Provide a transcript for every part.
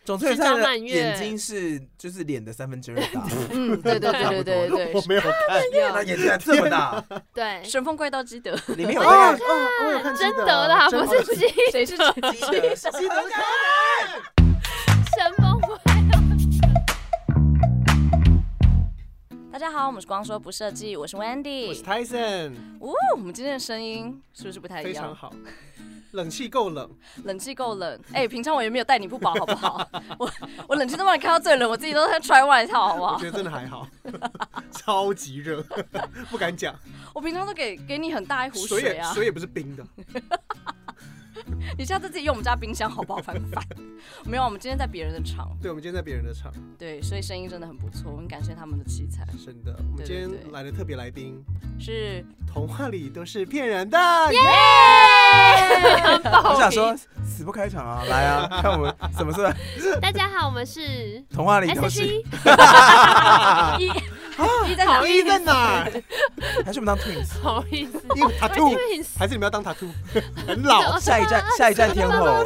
总裁的眼睛是就是脸的2/3大。 对， 我没有看， 那眼睛还这么大。 对， 神风怪盗基德里面有我有看真德啦，不是基， 谁是基德？ 基德神风怪。 大家好，我们是光说不设计，我是 Wendy， 我是 Tyson。 我们今天的声音是不是不太一样？ 非常好，冷气够冷， 冷气够冷。平常我也没有带你不薄，好不好？我冷气都帮你开到最冷，我自己都在穿外套，好不好？ 我觉得真的还好，超级热，不敢讲。 我平常都给你很大一壶水啊， 水也不是冰的。 你下次自己用我们家冰箱好不好？烦不烦？没有，我们今天在别人的场。 对，我们今天在别人的场。 对，所以声音真的很不错，我很感谢他们的器材。 真的，我们今天来的特别来宾是童话里都是骗人的， 耶！ 我想说死不开场啊，来啊，看我们什么事？ 大家好，我们是童话里都是。 一在哪？ 一在哪？ 还是我们当 twins？ 不好意思， 因为 tattoo， 还是你们要当 tattoo？ 很老。 下一站天后。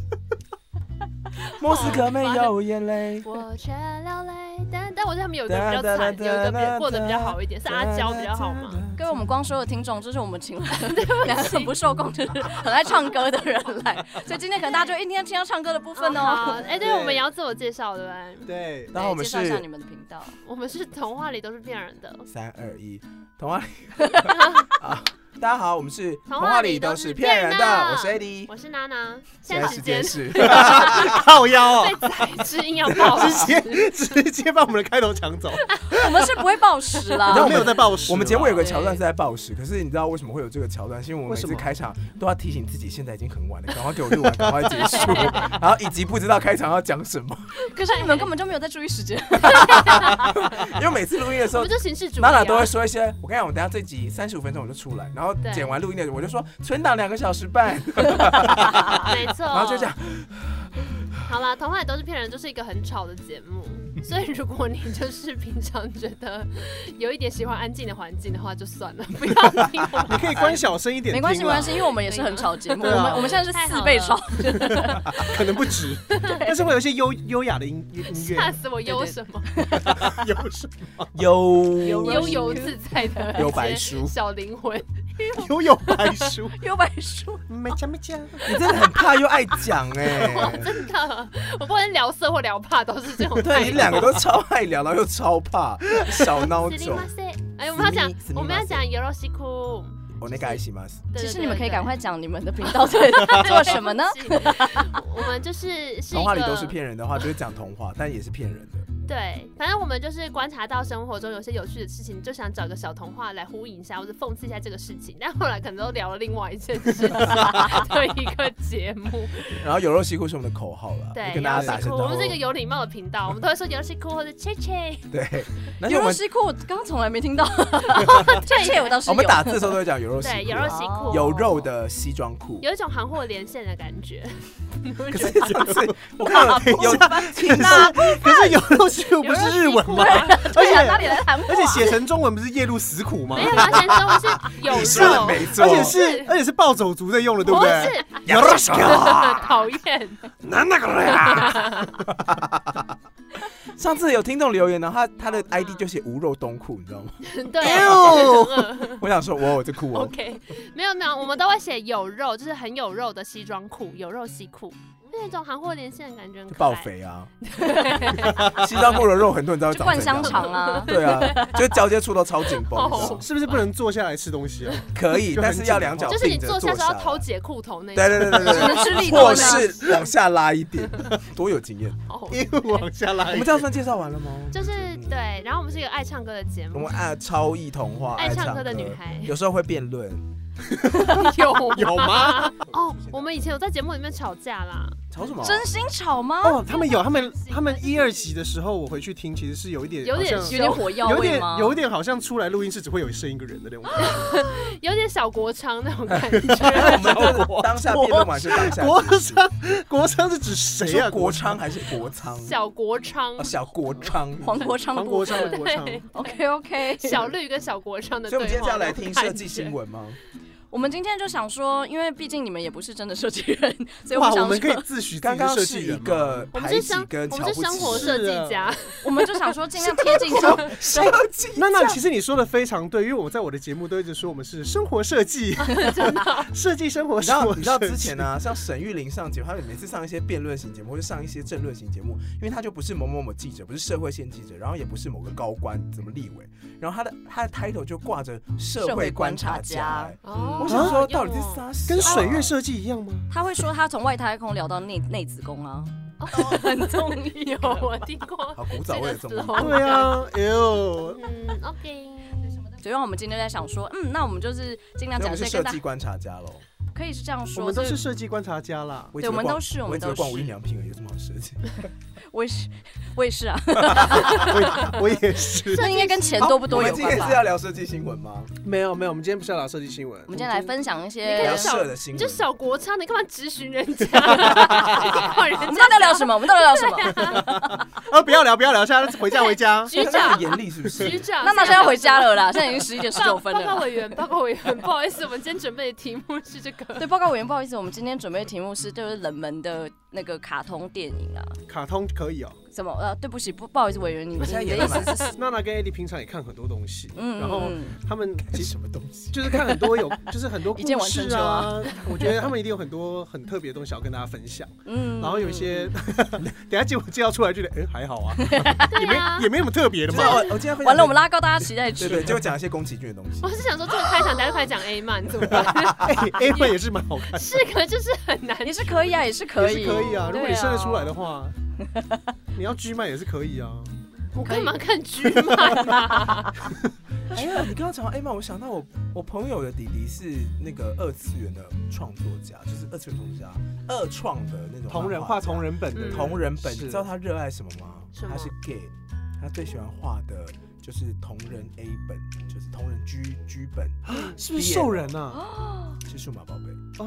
莫斯科没有眼泪， 我却流泪。但我觉得他们有一个比较惨，有一个过得比较好一点，是阿娇比较好吗？ 各位我们光说的听众，这是我们请来两个很不受控，就是很爱唱歌的人来，所以今天可能大家就一定要听到唱歌的部分哦。 对，我们也要自我介绍，对不对？ 对，然后我们是介绍一下你们的频道， 我们是童话里都是骗人的。 3、2、1，童话里。大家好，我们是童话里都是骗人的，我是 AD， 我是娜娜。 现在时间是靠腰哦，被宰制硬要报时， 直接把我们的开头抢走。 我们是不会报时啦， 我没有在报时。 我们节目有个桥段是在报时，可是你知道为什么会有这个桥段？是因为我们每次开场都要提醒自己，现在已经很晚了，赶快给我录完，赶快结束，然后以及不知道开场要讲什么。 可是你们根本就没有在注意时间， 因为每次录音的时候， 我们就形式主义， 娜娜都会说一些，我跟你讲，我等一下这集35分钟我就出来，然后剪完录音的我就说存档2个小时半， 没错， 然后就这样。 好啦，童话里都是骗人，就是一个很吵的节目，所以如果你就是平常觉得有一点喜欢安静的环境的话，就算了，不要听。 你可以关小声一点， 没关系，因为我们也是很吵节目，我们现在是4倍吵， 可能不止，但是会有一些优雅的音乐。 吓死我！优什么？ 优什么？ 悠游自在的有白书小灵魂。 有白书， 有白书， 没讲。 你真的很怕又爱讲哎， 真的，我不管聊色或聊怕都是这种。 对，你2个都超爱聊，然后又超怕，小孬种。 哎，我们要讲よろしく。 我那个爱喜吗？ 其实你们可以赶快讲你们的频道在做什么呢？ 我们就是童话里都是骗人的话，就是讲童话，但也是骗人的。 对，反正我们就是观察到生活中有些有趣的事情，就想找个小童话来呼应一下，或者讽刺一下这个事情。但后来可能都聊了另外一件事情的一个节目。 然后有肉西裤是我们的口号啦， 对， 跟大家打声招呼。 我们是一个有礼貌的频道，我们都会说有肉西裤或者切切。 对， 有肉西裤我刚刚从来没听到，切切我倒是有。 我们打字的时候都会讲有肉西裤， 对，有肉西裤， 有肉的西装裤， 有一种行货连线的感觉。 可是上次我看有， 可是有肉西裤不是日文吗？而且写成中文不是夜路死苦吗？ 没有啊，写成中文是有肉， 没错， 而且是暴走族在用的，对不对？ 不是， 有肉西裤， 讨厌， 难那个呀！上次有听众留言呢，他的 ID 就写无肉冬裤，你知道吗？ 对， 我想说，我这裤哦。 OK， 没有，我们都会写有肉，就是很有肉的西装裤，有肉西裤。那种行货连线的感觉很可爱， 爆肥啊！西装裤的肉很多人知道长灌香肠啊， 对啊，就是交接处都超紧绷， 是不是不能坐下来吃东西啊？ 可以，但是要2脚并着坐下来， 就是你坐下时候要偷解裤头那种， 对， 只能吃力或是往下拉一点，多有经验。 因为往下拉， 我们这样算介绍完了吗？ 就是对，然后我们是一个爱唱歌的节目， 我们爱超艺童话， 爱唱歌的女孩， 有时候会辩论。 有吗？ 哦，我们以前有在节目里面吵架啦。 吵什么？ 真心吵吗？ 哦，他们1、2集的时候，我回去听，其实是有一点火药味吗？ 有点好像出来录音室只会有剩一个人的那种， 有点小国昌那种感觉。 我们当下辩论完就当下。 国昌是指谁啊？ 国昌还是国仓？ 小国昌， 小国昌， 黄国昌的国昌。 OK， 小绿跟小国昌的对话。 所以我们今天是要来听设计新闻吗？ 我们今天就想说，因为毕竟你们也不是真的设计人，所以我们可以自诩自己是设计人吗？ 刚刚是一个排挤跟我们是生活设计家， 我们就想说尽量贴近设计。 那其实你说的非常对，因为我在我的节目都一直说我们是生活设计，设计生活。 你知道之前呢，像沈玉琳上节目，她每次上一些辩论型节目或者上一些政论型节目，因为她就不是某某某记者，不是社会线记者，然后也不是某个高官，怎么立委，然后她的 title 就挂着社会观察家。我想说，到底是啥？ 跟水月设计一样吗？ 他会说他从外太空聊到内子宫啊。很综艺我听过， 好古早味的综艺。 对啊 ，OK。 所以我们今天在想说，那我们就是尽量讲一些设计观察家喽。 可以是这样说， 我们都是设计观察家啦。 对，我们都是。 我只逛无印良品而已，有什么好设计？ 我也是啊， 我也是。 这应该跟钱多不多有关吧？ 我们今天是要聊设计新闻吗？ 没有，我们今天不是要聊设计新闻， 我们今天来分享一些聊社的新闻。 你就小国昌，你干嘛质询人家？我们到底要聊什么？ 不要聊，现在回家。 局长严厉是不是？ 局长， 那现在要回家了啦，现在已经11:19了。 报告委员，不好意思，我们今天准备的题目是这个。 对，报告委员，不好意思，我们今天准备的题目是就是冷门的那个卡通电影啊。 卡通可以哦。 什么？对不起，不好意思，委员，你的意思是？ 娜娜跟艾莉平常也看很多东西，然后他们看什么东西？ 就是看很多就是很多故事啊。 我觉得他们一定有很多很特别的东西要跟大家分享。然后有一些，等下介绍出来，觉得还好啊，也没什么特别的嘛。 我今天完了，我们拉高大家期待值。 对，就讲一些宫崎骏的东西。 我是想说，这个开场大家快讲 A 漫怎么办 ？A 漫也是蛮好看的。 是，可就是很难。 也是可以啊，也是可以啊。如果你生得出来的话。你要 G 漫也是可以啊， 我干嘛看 G 漫啊？ 哎呀，你刚刚讲到 A 漫，我想到我朋友的弟弟是那个2次元的创作家，就是2次元创作家，2创的那种同人画同人本的同人本。你知道他热爱什么吗？他是 gay， 他最喜欢画的就是同人 A 本，就是同人 G 本， 是不是兽人啊？ 是数码宝贝。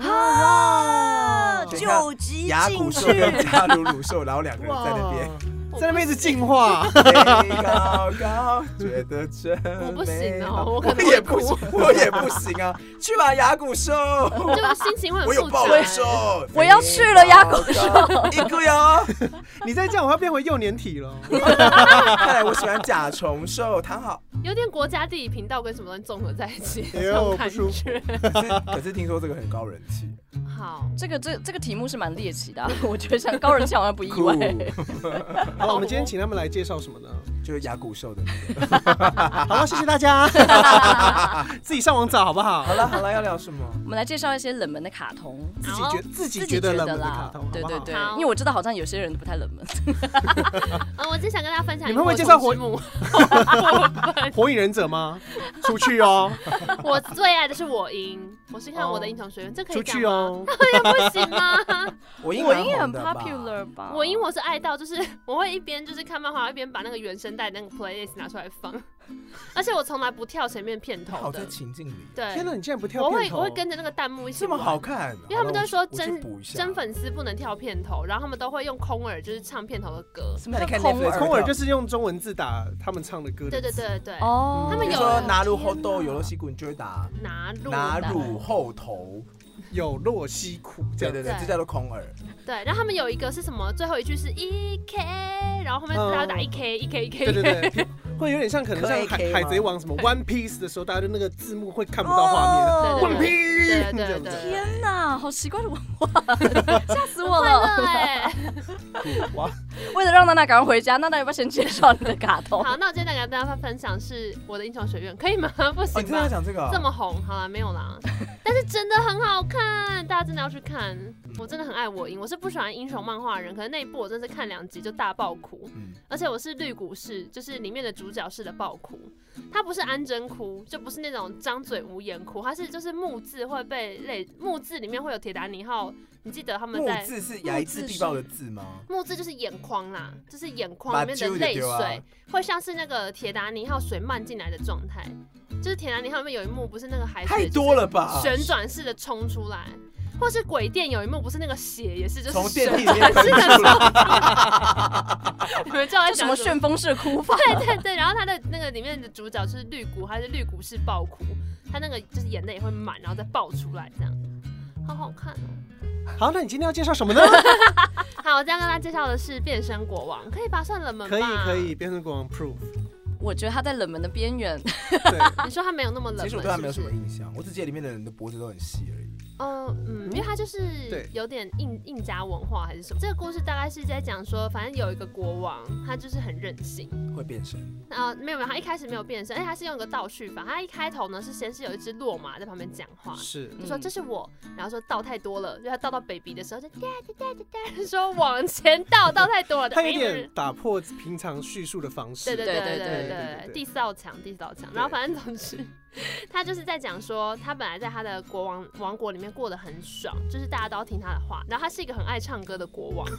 9集牙骨兽跟加鲁鲁兽，然后2个人在那边一直进化， 高觉得真我不行哦， 我也不行啊！去吧，牙骨兽， 就心情会很我有暴力兽， 我要去了，牙骨兽， 一个哟！ 你再这样，我要变回幼年体了。 看来我喜欢甲虫兽，躺好。 有点国家地理频道跟什么东西综合在一起， 这种感觉。 可是听说这个很高人气。 好， 这个题目是蛮猎奇的，我觉得像高人气好像不意外。 好，我们今天请他们来介绍什么呢？ 就是牙骨兽的那个。 好了，谢谢大家。自己上网找好不好？ 好了，要聊什么？ 我们来介绍一些冷门的卡通， 自己觉得冷门的卡通。 对，因为我知道好像有些人不太冷门。 我今天想跟大家分享， 你们会介绍火影忍者吗？出去哦！ 我最爱的是我英，我是看我的英雄学院，这可以出去哦。 也不行吗？ 我英很 popular 吧？ 我英我是爱到，就是我会一边就是看漫画，一边把那个原声带那个 playlist 拿出来放，而且我从来不跳前面片头的。 好在情境里。 对。 天哪，你竟然不跳片头？ 我会跟着那个弹幕一起。 这么好看？ 因为他们都说真粉丝不能跳片头，然后他们都会用空耳就是唱片头的歌。 什么空耳就是用中文字打他们唱的歌。 对。 哦。 他们有说拿入后头有洛西谷，你就会打拿入后头。 有洛西苦， 对，这叫做空耳。 对，然后他们有一个是什么？最后一句是1K， 然后后面大家打1K。 对，会有点像可能像海贼王什么 One Piece 的时候，大家的那个字幕会看不到画面。One Piece， 对。 天哪，好奇怪的文化，吓死我了！为了让娜娜赶快回家，娜娜要不要先介绍你的卡通？ 好，那我今天跟大家分享是我的英雄学院，可以吗？不行吧？ 你真的要讲这个？ 这么红，好啦，没有啦。但是真的很好看，大家真的要去看。我真的很爱我英，我是不喜欢英雄漫画的人，可是那一部我真的是看2集就大爆哭。而且我是绿谷式，就是里面的主角式的爆哭。他不是安贞哭，就不是那种张嘴无言哭，他是就是木字会被木字里面会有铁达尼号。你记得他们在木字是睚眦必报的字吗？ 木字就是眼眶啦，就是眼眶里面的泪水会像是那个铁达尼号水漫进来的状态。就是铁达尼号里面有一幕不是那个海水太多了吧， 旋转式的冲出来。或是鬼店有一幕不是那个血也是就是从电梯里面喷出来， 你们知道在什么旋风式哭法？ 对，然后他的那个里面的主角就是绿谷，他是绿谷式爆哭， 他那个就是眼泪也会满，然后再爆出来，这样好好看哦。 好，那你今天要介绍什么呢？ 好，我今天跟大家介绍的是《变身国王》，可以吧？算冷门吧？ 可以，《变身国王》Proof。 我觉得他在冷门的边缘。 对， 你说他没有那么冷门， 其实我对他没有什么印象，我只记得里面的人的脖子都很细而已。 因为他就是有点印加文化还是什么。这个故事大概是在讲说，反正有一个国王，他就是很任性， 会变身。 没有，他一开始没有变身，而且他是用一个倒叙法。他一开头呢是先是有一只骆马在旁边讲话，就说这是我，然后说倒太多了，就他倒到 baby 的时候就说往前倒太多了。 他有点打破平常叙述的方式。 对，第四道墙。然后反正总之。他就是在讲说，他本来在他的王国里面过得很爽，就是大家都要听他的话。然后他是一个很爱唱歌的国王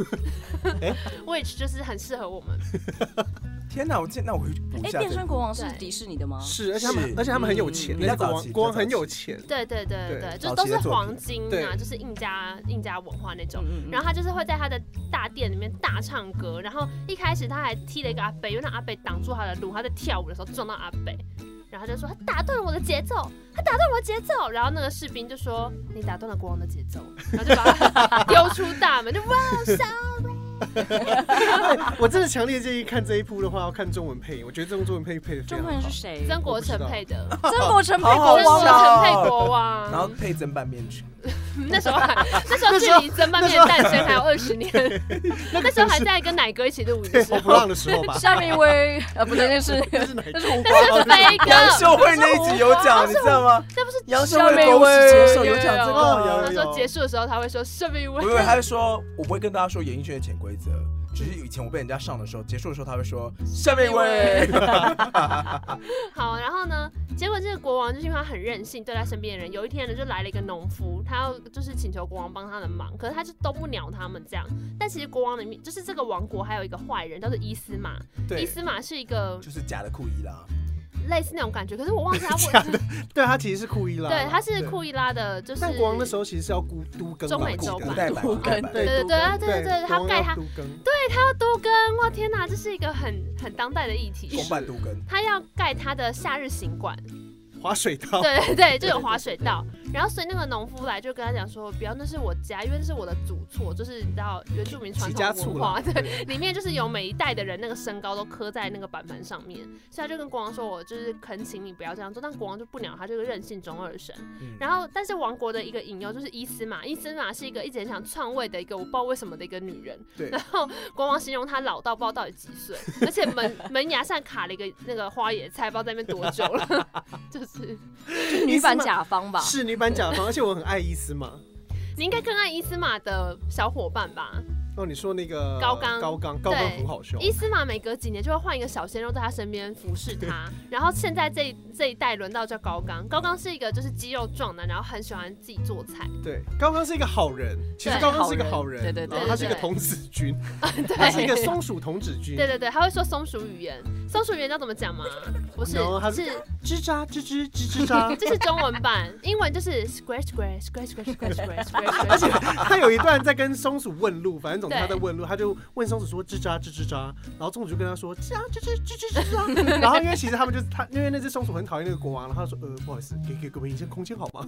，which 就是很适合我们。 天哪，那我回去补一下。 变身国王是迪士尼的吗？ 是，而且他们很有钱，那国王很有钱。 对，就都是黄金啊，就是印加文化那种。然后他就是会在他的大殿里面大唱歌，然后一开始他还踢了一个阿伯，因为那阿伯挡住他的路，他在跳舞的时候撞到阿伯。然后他就说他打断了我的节奏，然后那个士兵就说你打断了国王的节奏，然后就把他丢出大门，就哇 sorry。 我真的强烈建议看这一部的话要看中文配音，我觉得这种中文配的非常好。 中文是谁？ 曾国城配的。 曾国城配国王， 然后配曾拌面裙。 那时候距离曾拌面诞生还有20年，那时候还在跟奶哥一起录影的时候， 不让的时候吧。 下面一位不对，那是奶哥， 飞哥。 杨秀慧那一集有讲，你知道吗？ 这不是杨秀慧公司结束有讲这个，他说结束的时候他会说下面一位， 不会，他会说我不会跟大家说演艺圈的潜规则。只是以前我被人家上的时候，结束的时候他会说下面一位。 好，然后呢，结果这个国王就是因为他很任性，对他身边的人，有一天呢就来了一个农夫，他要就是请求国王帮他的忙，可是他就都不鸟他们这样。但其实国王里面就是这个王国还有一个坏人叫做伊斯玛，伊斯玛是一个就是假的库伊拉。 类似那种感觉，可是我忘记他对，他其实是库伊拉， 对，他是库伊拉的，就是。 但国王那时候其实是要都更中美洲版， 对， 他盖他，对他要都更，哇天哪，这是一个很当代的议题。 公办都更， 他要盖他的夏日行馆。 滑水道， 对，就有滑水道。然后所以那个农夫来就跟他讲说，不要，那是我家，因为那是我的祖厝，就是你知道原住民传统文化，对，里面就是有每一代的人那个身高都刻在那个板盘上面，所以他就跟国王说，我就是恳请你不要这样做，但国王就不鸟他，就是任性中二神。然后但是王国的一个引诱就是伊斯玛是一个一直很想篡位的一个我不知道为什么的一个女人， 对。 然后国王形容她老到不知道到底几岁，而且门牙上卡了一个那个花椰菜，不知道在那边多久了，就是女版甲方吧， 是女版甲方，而且我很爱伊斯玛。 你应该更爱伊斯玛的小伙伴吧？ 哦，你说那个高刚很好笑。 伊斯玛每隔几年就会换一个小鲜肉在他身边服侍他，然后现在这一代轮到叫高刚。高刚是一个就是肌肉壮男，然后很喜欢自己做菜。 对，高刚是一个好人，其实高刚是一个好人， 对， 然后他是一个童子军，他是一个松鼠童子军。 对，他会说松鼠语言，松鼠语言要怎么讲吗？不是，是吱喳吱吱吱吱喳， 这是中文版，英文就是 scratch scratch scratch scratch scratch scratch。 而且他有一段在跟松鼠问路，反正总之他在问路，他就问松鼠说吱喳吱吱喳，然后松鼠就跟他说吱喳吱吱吱吱喳，然后因为其实他们就是因为那只松鼠很讨厌那个国王，然后他说不好意思，给各位一些空间好吗？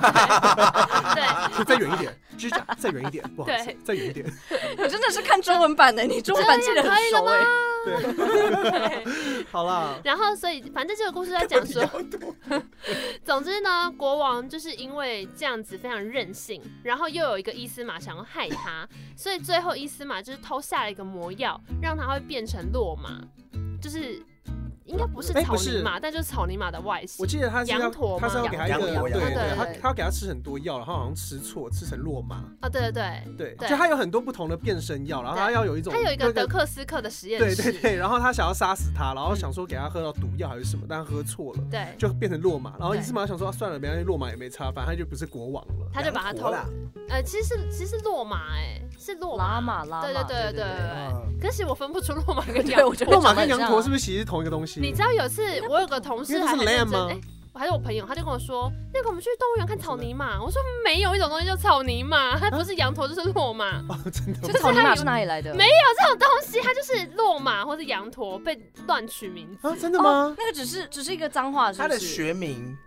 对，再远一点，吱喳，再远一点，不好意思，再远一点。 你真的是看中文版的，你中文版记得很熟哎。 对，好啦。 然后所以反正这个故事在讲说，总之呢，国王就是因为这样子非常任性，然后又有一个伊斯玛想要害他，所以最后伊斯玛就是偷下了一个魔药，让他会变成骆马，就是应该不是草泥马，但就是草泥马的外形。 我记得他是要给他一个，对，他要给他吃很多药，然后好像吃错，吃成骆马。 啊，对， 就他有很多不同的变身药，然后他要有一种， 他有一个德克斯克的实验室， 对，然后他想要杀死他，然后想说给他喝到毒药还是什么，但他喝错了， 对， 就变成骆马。然后伊斯玛想说算了，没关系，骆马也没差，反正他就不是国王了， 他就把他偷了。其实骆马是骆马，对。可是我分不出骆马跟羊驼， 骆马跟羊驼是不是其实是同一个东西？ 你知道有次我有个同事还很认真，还是我朋友，他就跟我说，那个我们去动物园看草泥马，我说没有一种东西叫草泥马，它不是羊驼就是骆马。 哦，真的？ 就是草泥马是哪里来的？ 没有这种东西，它就是骆马或者羊驼被乱取名字。 啊，真的吗？ 那个只是一个脏话， 它的学名。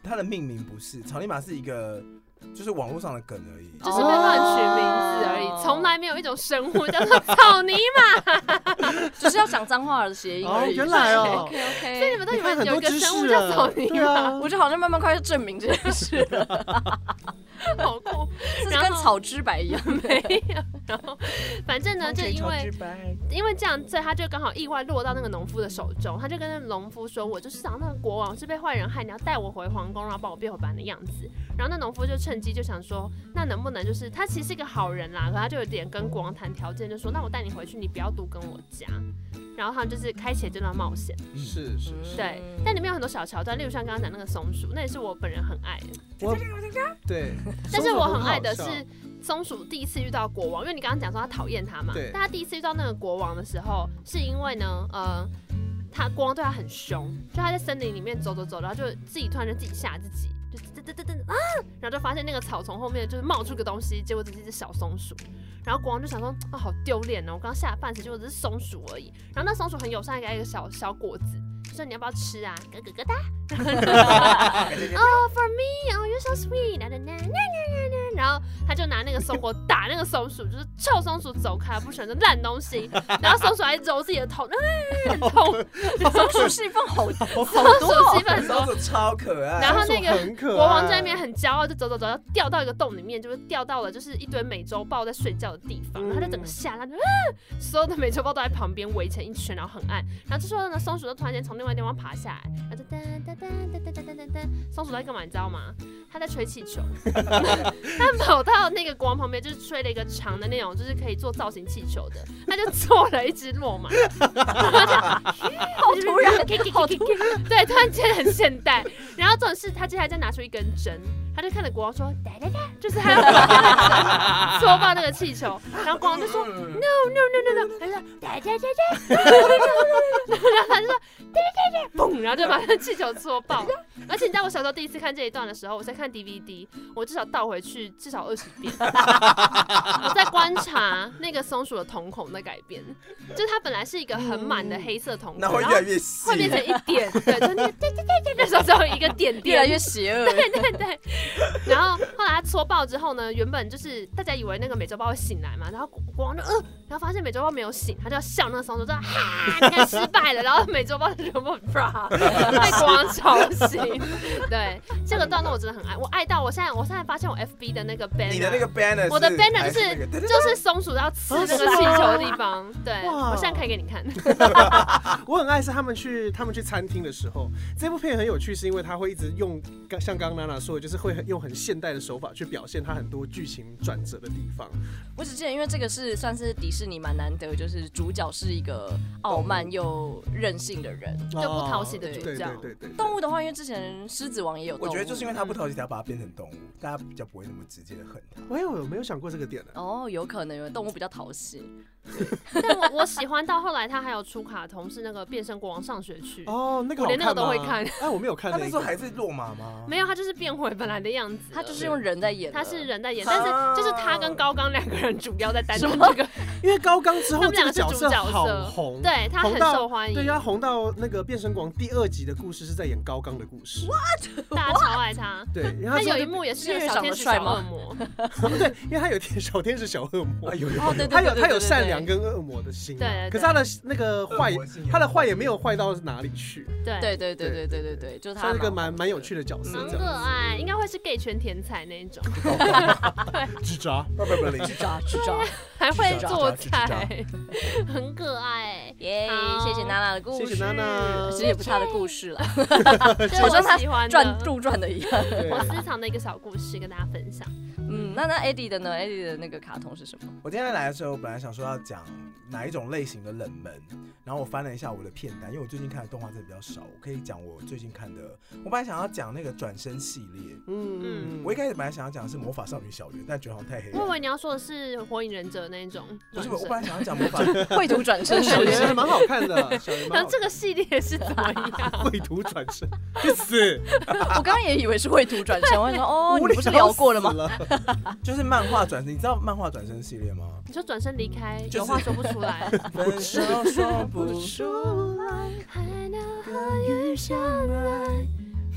它的命名不是草泥马，是一个就是网络上的梗而已， 就是被乱取名字而已，从来没有一种生物叫做草泥马， 只是要讲脏话的谐音而已。 原来哦 ，OK， 所以你们都以为有一个生物叫草泥马， 我觉得好像慢慢快要证明这件事了。 好酷， 然后跟草之白一样， 没有。然后反正呢，就因为这样，所以他就刚好意外落到那个农夫的手中。他就跟那个农夫说：“我就是想那个国王是被坏人害，你要带我回皇宫，然后帮我变回本来的样子。”然后那农夫就趁机就想说：“那能不能就是他其实是一个好人啦，可他就有点跟国王谈条件，就说：那我带你回去，你不要独跟我家。”然后他们就是开启这段冒险， 是， 对。但里面有很多小桥段，例如像刚刚讲那个松鼠，那也是我本人很爱的。 对， 但是我很爱的是松鼠第一次遇到国王，因为你刚刚讲说他讨厌他嘛，但他第一次遇到那个国王的时候，是因为呢，他国王对他很凶，就他在森林里面走，然后就自己突然就自己吓自己，就啊，然后就发现那个草丛后面就是冒出个东西，结果只是一只小松鼠。然后国王就想说啊，好丢脸哦！我刚吓了半死，结果只是松鼠而已。然后那松鼠很友善，给他一个小果子，就说你要不要吃啊？咯咯咯哒。Oh for me, oh you're so sweet. 然后他就拿那个松果打那个松鼠，就是臭松鼠走开，不喜欢这烂东西。然后松鼠还揉自己的头，很痛。 松鼠戏份好多， 松鼠戏份很多， 松鼠超可爱。 然后那个国王在那边很骄傲，就走，要掉到一个洞里面，就是掉到了就是一堆美洲豹在睡觉的地方，然后他就整个吓，他就所有的美洲豹都在旁边围成一圈，然后很暗。然后这时候呢，松鼠就突然间从另外一个地方爬下来，然后就松鼠在干嘛？你知道吗？他在吹气球。他跑到那个国王旁边，就是吹了一个长的那种，就是可以做造型气球的，他就做了一只骆马，好突然，对，突然间很现代。然后这种事，他接下来再拿出一根针，他就看着国王说：“哒哒哒，就是他要戳爆那个气球。”然后国王就说 ：“No， 他就说哒哒哒哒，然后他就说哒哒哒，嘣，然后就把那个气球戳爆。而且你知道我小时候第一次看这一段的时候，我在看 DVD， 我至少倒回去至少20遍，我在观察那个松鼠的瞳孔的改变，就是它本来是一个很满的黑色瞳孔， 那会越来越细， 会变成一点，对，就那个那时候只有一个点点， 越来越邪恶， 对。然后后来它戳爆之后呢，原本就是大家以为那个美洲豹会醒来嘛，然后国王就然后发现美洲豹没有醒，他就要笑那个松鼠，说哈，你看失败了，然后美洲豹就全部被国王吵醒。对，这个段落我真的很爱，我爱到我现在发现我 FB 的那个 banner， 你的那个 banner， 我的 banner 就是松鼠要吃那个气球的地方。对，我现在开给你看。 我很爱是他们去餐厅的时候，这部片很有趣，是因为他会一直用像刚刚娜娜说的，就是会用很现代的手法去表现他很多剧情转折的地方。 我只记得，因为这个是算是迪士尼蛮难得，就是主角是一个傲慢又任性的人， 就不讨喜的主角。 对。 动物的话，因为之前狮子王也有动物， 我觉得就是因为他不讨喜，才要把它变成动物，大家比较不会那么直接的恨他。 我有没有想过这个点呢？ 哦，有可能因为动物比较讨喜。 但我喜欢到后来，他还有出卡通是那个变身国王上学去。 哦，那个我连那个都会看。 哎，我没有看。 他那时候还是落马吗？ 没有，他就是变回本来的样子。 他就是用人在演。 他是人在演，但是就是他跟高刚2个人主要在担当这个。 因为高刚之后， 他们2个是主角好红， 对他很受欢迎。 对，他红到那个变身国王第2集的故事是在演高刚的故事。 What？ 大家超爱他。 对，然后他有一幕也是那个小天使小恶魔。 对，因为他有小天使小恶魔。 哦，对， 他有善良跟恶魔的心。 对， 可是他的那个坏，他的坏也没有坏到哪里去。 对， 就是他是个蛮有趣的角色， 很可爱，应该会是 gay 圈天才那一种。 对，吱喳， 还会做菜，很可爱。 耶，谢谢娜娜的故事， 谢谢娜娜。 其实也不是她的故事了， 好像她喜欢杜撰的一样。 我私藏的一个小故事跟大家分享。 那 Eddie 的呢 ？Eddie 的那个卡通是什么？ 我今天来的时候，本来想说要讲哪一种类型的冷门，然后我翻了一下我的片单，因为我最近看的动画真的比较少，我可以讲我最近看的。我本来想要讲那个转身系列，我一开始本来想要讲的是魔法少女小圆，但觉得好像太黑了。 我以为你要说的是火影忍者那一种， 不是，我本来想要讲魔法绘图转身， 小圆还蛮好看的。 然后这个系列是怎么样？ 绘图转身，去死！ 我刚刚也以为是绘图转身，我想说哦，你不是聊过了吗？ 就是漫画转身，你知道漫画转身系列吗？ 你说转身离开，有话说不出来， 分手说不出来， 还能和雨相爱。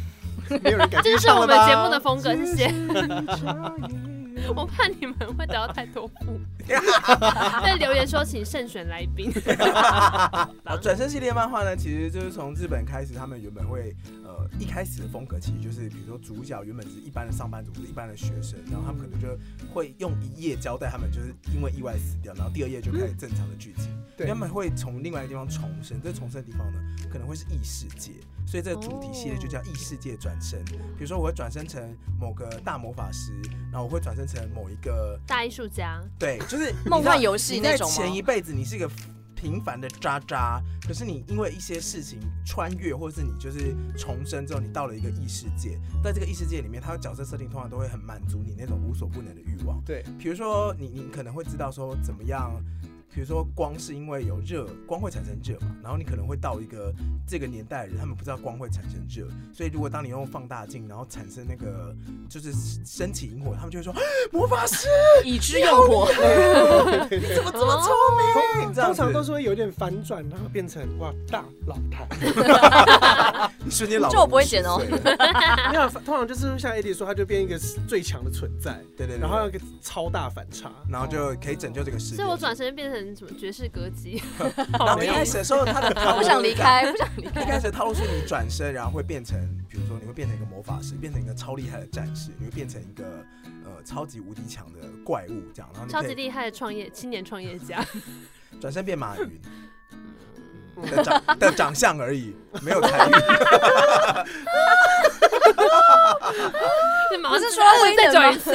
没有人敢。 这就是我们节目的风格，谢谢。我怕你们会得到太多负，在留言说请慎选来宾。 转身系列漫画呢，其实就是从日本开始，他们原本会一开始的风格其实就是，比如说主角原本是一般的上班族，是一般的学生，然后他们可能就会用一页交代他们就是因为意外死掉，然后第二页就开始正常的剧情。对，他们会从另外一个地方重生，这重生的地方呢，可能会是异世界，所以这个主题系列就叫异世界转生。比如说我会转生成某个大魔法师，然后我会转生成某一个大艺术家， 对，就是梦幻游戏那种吗？ 你在前一辈子你是一个平凡的渣渣，可是你因为一些事情穿越，或者是你就是重生之后，你到了一个异世界，在这个异世界里面，它的角色设定通常都会很满足你那种无所不能的欲望。 对， 比如说你可能会知道说怎么样。比如说光是因为有热，光会产生热嘛，然后你可能会到一个这个年代的人，他们不知道光会产生热，所以如果当你用放大镜，然后产生那个就是升起萤火，他们就会说魔法师已知用火， 你怎么这么聪明？ 通常都是会有点反转，然后变成哇大老太， 你瞬间老， 这我不会剪哦。 没有，通常就是像 Eddie 说，他就变一个最强的存在， 对， 然后有一个超大反差， 然后就可以拯救这个世界。 所以我转身变成什么爵士歌姬？ 然后一开始的时候，他的不想离开，不想离开。 一开始的套路是你转身，然后会变成，比如说你会变成一个魔法师，变成一个超厉害的战士，你会变成一个超级无敌强的怪物这样，然后你超级厉害的青年创业家， 转身变马云。的长相而已，没有才艺。 不是说再转一次，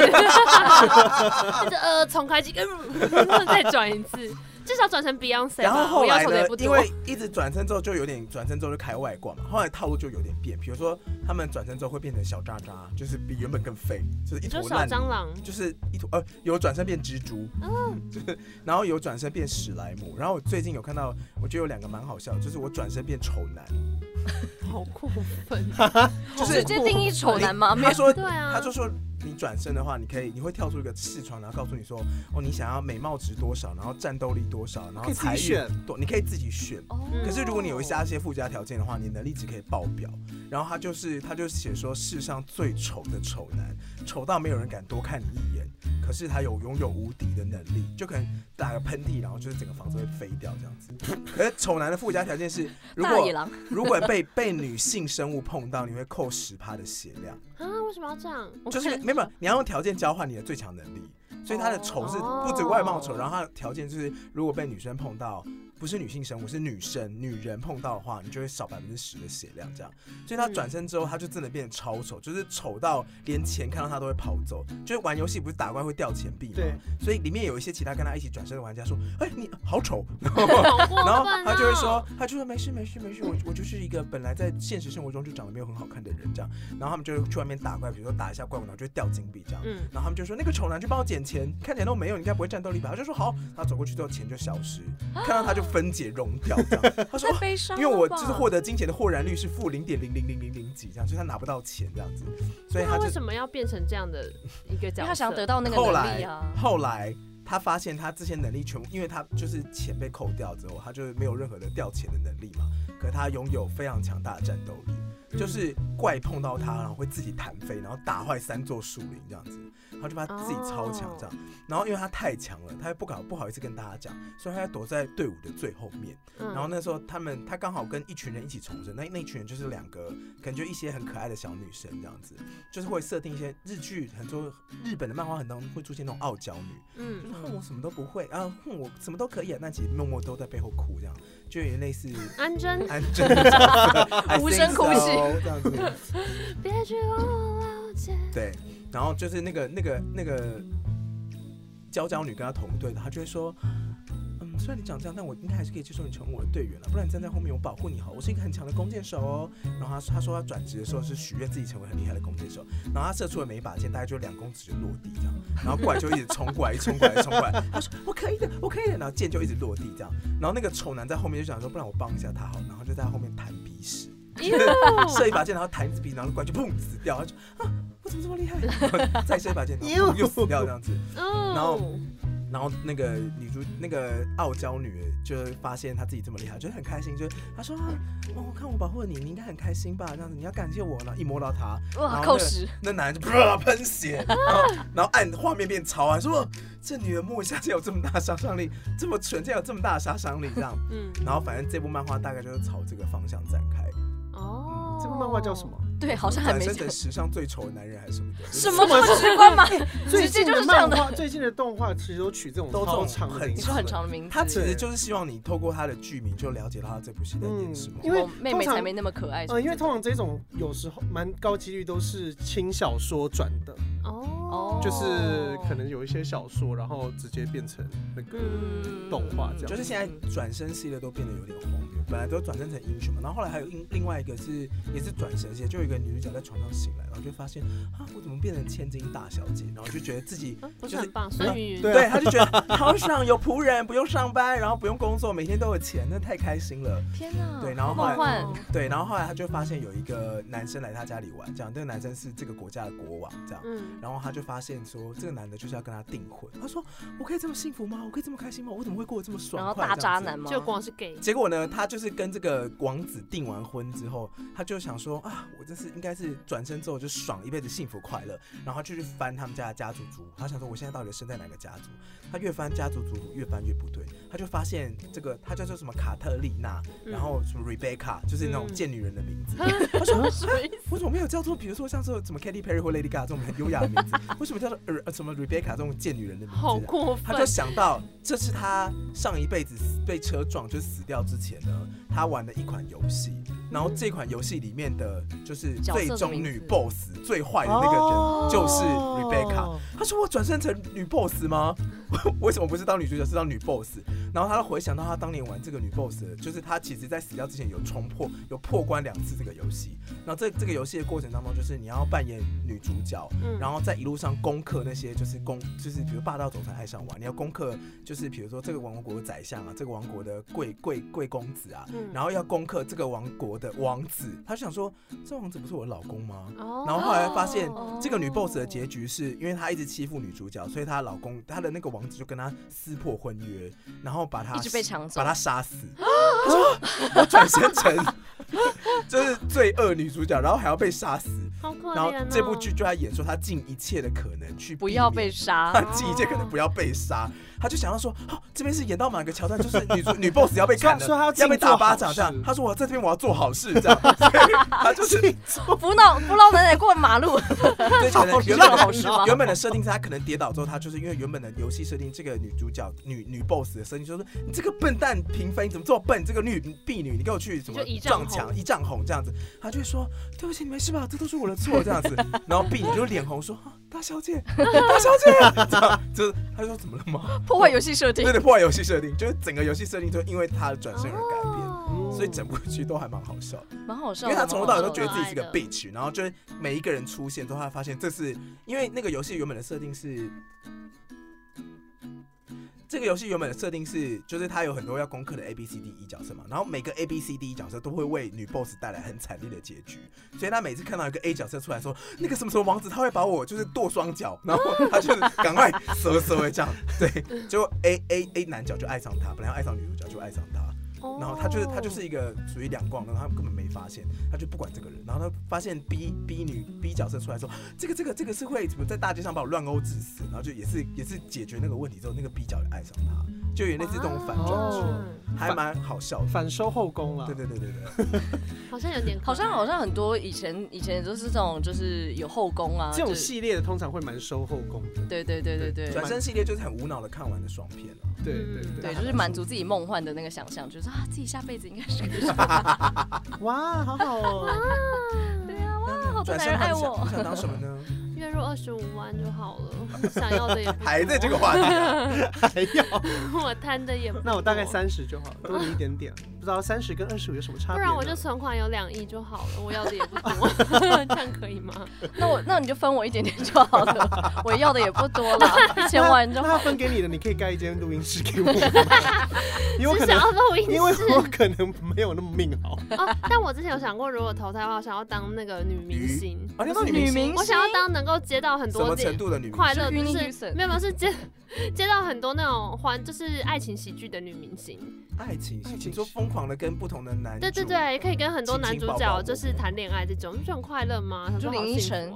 重开机，再转一次。至少转成 Beyonce 吧。 然后后来呢，因为一直转身之后就有点转身之后就开外挂嘛，后来套路就有点变，比如说他们转身之后会变成小渣渣，就是比原本更废，就是一坨烂小蟑螂， 就是一坨有转身变蜘蛛，就是然后有转身变史莱姆，然后我最近有看到，我觉得有2个蛮好笑的，就是我转身变丑男。 好过分， 就是直接定义丑男吗？ 他说， 对啊， 他就说你转身的话，你会跳出一个视窗，然后告诉你说，你想要美貌值多少，然后战斗力多少，然后才艺多，你可以自己选。可是如果你有加一些附加条件的话，你能力值可以爆表。然后他就写说世上最丑的丑男，丑到没有人敢多看你一眼，可是他拥有无敌的能力，就可能打个喷嚏，然后就是整个房子会飞掉这样子。可是丑男的附加条件是，如果被女性生物碰到，你会扣10%的血量啊？为什么要这样？ 就是没有，你要用条件交换你的最强能力，所以他的丑是不止外貌丑，然后他的条件就是如果被女生碰到。不是女性生物，是女人碰到的话，你就会少10%的血量，这样。所以他转身之后，他就真的变得超丑，就是丑到连钱看到他都会跑走。就是玩游戏不是打怪会掉钱币吗？对。所以里面有一些其他跟他一起转身的玩家说：“你好丑。”然后他就会说：“没事，我就是一个本来在现实生活中就长得没有很好看的人，这样。”然后他们就去外面打怪，比如说打一下怪物，然后就会掉金币这样。然后他们就说：“那个丑男去帮我捡钱，看起来都没有，你应该不会战斗力吧？”他就说：“好。”然后走过去之后，钱就消失，看到他就分解融掉这样。他说：“因为我就是获得金钱的豁然率是-0.00000几这样，所以他拿不到钱这样子。所以他为什么要变成这样的一个角色？ 他想得到那个能力啊。 后来他发现他这些能力全部，因为他就是钱被扣掉之后，他就没有任何的掉钱的能力嘛。可是他拥有非常强大的战斗力，就是怪碰到他，然后会自己弹飞，然后打坏3座树林这样子。然后就把他自己超强这样，然后因为他太强了，他不好意思跟大家讲，所以他躲在队伍的最后面。然后那时候他刚好跟一群人一起重生，那一群人就是2个，可能就一些很可爱的小女生这样子，就是会设定一些日剧很多日本的漫画很多会出现那种傲娇女，就是我什么都不会啊，我什么都可以，但其实默默都在背后哭这样，就有点类似安贞无声哭泣这样子， 别去我了解。 对。然后就是那个娇娇女跟他同队的，他就会说，虽然你长这样，但我应该还是可以接受你成为我的队员了，不然你站在后面，我保护你好，我是一个很强的弓箭手哦。然后他说他转职的时候是许愿自己成为很厉害的弓箭手，然后他射出了每一把箭大概就2公尺就落地这样，然后怪就一直冲过来，他说我可以的，然后箭就一直落地这样，然后那个丑男在后面就想说，不然我帮一下他好，然后就在后面弹鼻屎。射一把箭，然后弹一支笔，然后怪就砰死掉。他就我怎么这么厉害？再射一把箭，然后又死掉这样子。然然后那个那个傲娇女就发现她自己这么厉害，就很开心，就她说看我保护你，你应该很开心吧？这样子你要感谢我。然后一摸到她， 哇，扣10， 那男人就喷血，然后按画面变超暗，说这女人摸一下竟有这么大杀伤力，这么纯竟有这么大的杀伤力，这样。然后反正这部漫画大概就是朝这个方向展开。 哦，这部漫画叫什么？ 对，好像还没。 转生成史上最丑的男人还是什么的？ 什么不是关吗？ 最近的漫画、最近的动画其实都取这种超长的名字， 很长的名字。 他其实就是希望你透过他的剧名就了解到他这部戏在演什么。 因为妹妹才没那么可爱。 因为通常这种有时候蛮高几率都是轻小说转的。哦，就是可能有一些小说，然后直接变成那个动画这样。 就是现在转生系列都变得有点荒谬，本来都转生成英雄嘛，然后后来还有另外一个是也是转生系列，就有一个女主角在床上醒来，然后就发现我怎么变成千金大小姐，然后就觉得自己不是很棒，孙云云对，他就觉得好爽，有仆人，不用上班，然后不用工作，每天都有钱，那太开心了。 天哪！ 对，然后后来对，然后后来他就发现有一个男生来他家里玩，这样，这个男生是这个国家的国王，这样，然后他就发现说这个男的就是要跟他订婚，他说我可以这么幸福吗？我可以这么开心吗？我怎么会过得这么爽快？ 然后大渣男吗？ 就光是 gay。 结果呢，他就是跟这个王子订完婚之后，他就想说我这是应该是转身之后就爽一辈子幸福快乐，然后他就去翻他们家的家族族，他想说我现在到底生在哪个家族？他越翻家族族越翻越不对，他就发现这个他叫做什么卡特丽娜，然后什么 Rebecca， 就是那种贱女人的名字。他说为什么没有叫做比如说像是什么 Katy Perry 或 Lady Gaga 这种很优雅的名字？为什么叫做什么 Rebecca 这种贱女人的名字？ 好过分！ 他就想到这是他上一辈子被车撞就是死掉之前呢，他玩的一款游戏，然后这款游戏里面的就是最终女 boss 最坏的那个人就是 Rebecca。他说我转生成女 boss 吗？为什么不是当女主角是当女 boss？ 然后他回想到他当年玩这个女 boss， 就是他其实在死掉之前有破关2次这个游戏。然后这个游戏的过程当中，就是你要扮演女主角，然后在一路上攻克那些就是比如霸道总裁爱上我，你要攻克就是比如说这个王国的宰相啊，这个王国的贵公子啊，然后要攻克这个王国的王子。他就想说这王子不是我的老公吗？然后后来发现这个女 boss 的结局是因为她一直欺负女主角，所以她老公她的那个王子就跟她撕破婚约，然后把她一直被抢走， 把她杀死。他说我转生成就是罪恶女主角，然后还要被杀死。 好可怜哦。 然后这部剧就在演说她尽一切的可能去不要被杀， 尽一切可能不要被杀。他就想到说，这边是演到哪个桥段，就是女 boss 要被砍了，要被打巴掌这样。他说我在这边我要做好事这样，所以他就是扶老奶奶过马路。 对，可能原本的设定是他可能跌倒之后，他就是因为原本的游戏设定，这个女主角女 boss 的设定就是说，你这个笨蛋嫔妃，你怎么这么笨？这个婢女，你给我去什么撞墙一丈红这样子。他就会说对不起，你没事吧？这都是我的错这样子。然后婢女就脸红说大小姐，大小姐，这样就是他就说怎么了吗？ 破坏游戏设定， 对，破坏游戏设定，就是整个游戏设定就因为他的转身而改变，所以整部剧都还蛮好笑， 蛮好笑， 因为他从头到尾都觉得自己是个 bitch， 然后就是每一个人出现之后，他发现这是因为那个游戏原本的设定是。这个游戏原本的设定是，就是他有很多要攻克的 ABCDE 角色嘛，然后每个 ABCDE 角色都会为女 boss 带来很惨烈的结局，所以他每次看到一个 A 角色出来说那个什么什么王子，他会把我就是剁双脚，然后他就是赶快瑟这样，对，结果 A 男角就爱上他，本来要爱上女主角就爱上他。然后他就是一个属于两光，然后他根本没发现，他就不管这个人，然后他发现 B 角色出来说，这个是会怎么在大街上把我乱殴致死，然后就也是解决那个问题之后，那个 B 角也爱上他，就有类似这种反转剧，还蛮好笑的， 反收后宫了。 对， 好像有点， 好像很多以前都是这种，就是有后宫啊， 这种系列的通常会蛮收后宫的。 对， 转身系列就是很无脑的看完的爽片了。 对， 就是满足自己梦幻的那个想象，就是自己下辈子应该是个哇，好好哦。 对啊，哇，好多男人爱我。 你想当什么呢？ 月入25万就好了，想要的也不多。 还在这个话题， 还要？ 我贪的也不多。 那我大概30就好了，多你一点点， 知道30跟25有什么差别？ 不然我就存款有2亿就好了，我要的也不多，这样可以吗？ 那你就分我一点点就好了，我要的也不多了，1000万就好。 那他分给你的，你可以盖一间录音室给我，因为我可想要录音室， 因为我可能没有那么命好。 但我之前有想过，如果投胎的话，想要当那个女明星。 你当女明星？ 我想要当能够接到很多什么程度的女明星？ 快乐，就是没有是接到很多那种就是爱情喜剧的女明星。 爱情喜剧，你说疯狂的跟不同的男主， 对，可以跟很多男主角就是谈恋爱这种，你不觉得很快乐吗？ 就林依晨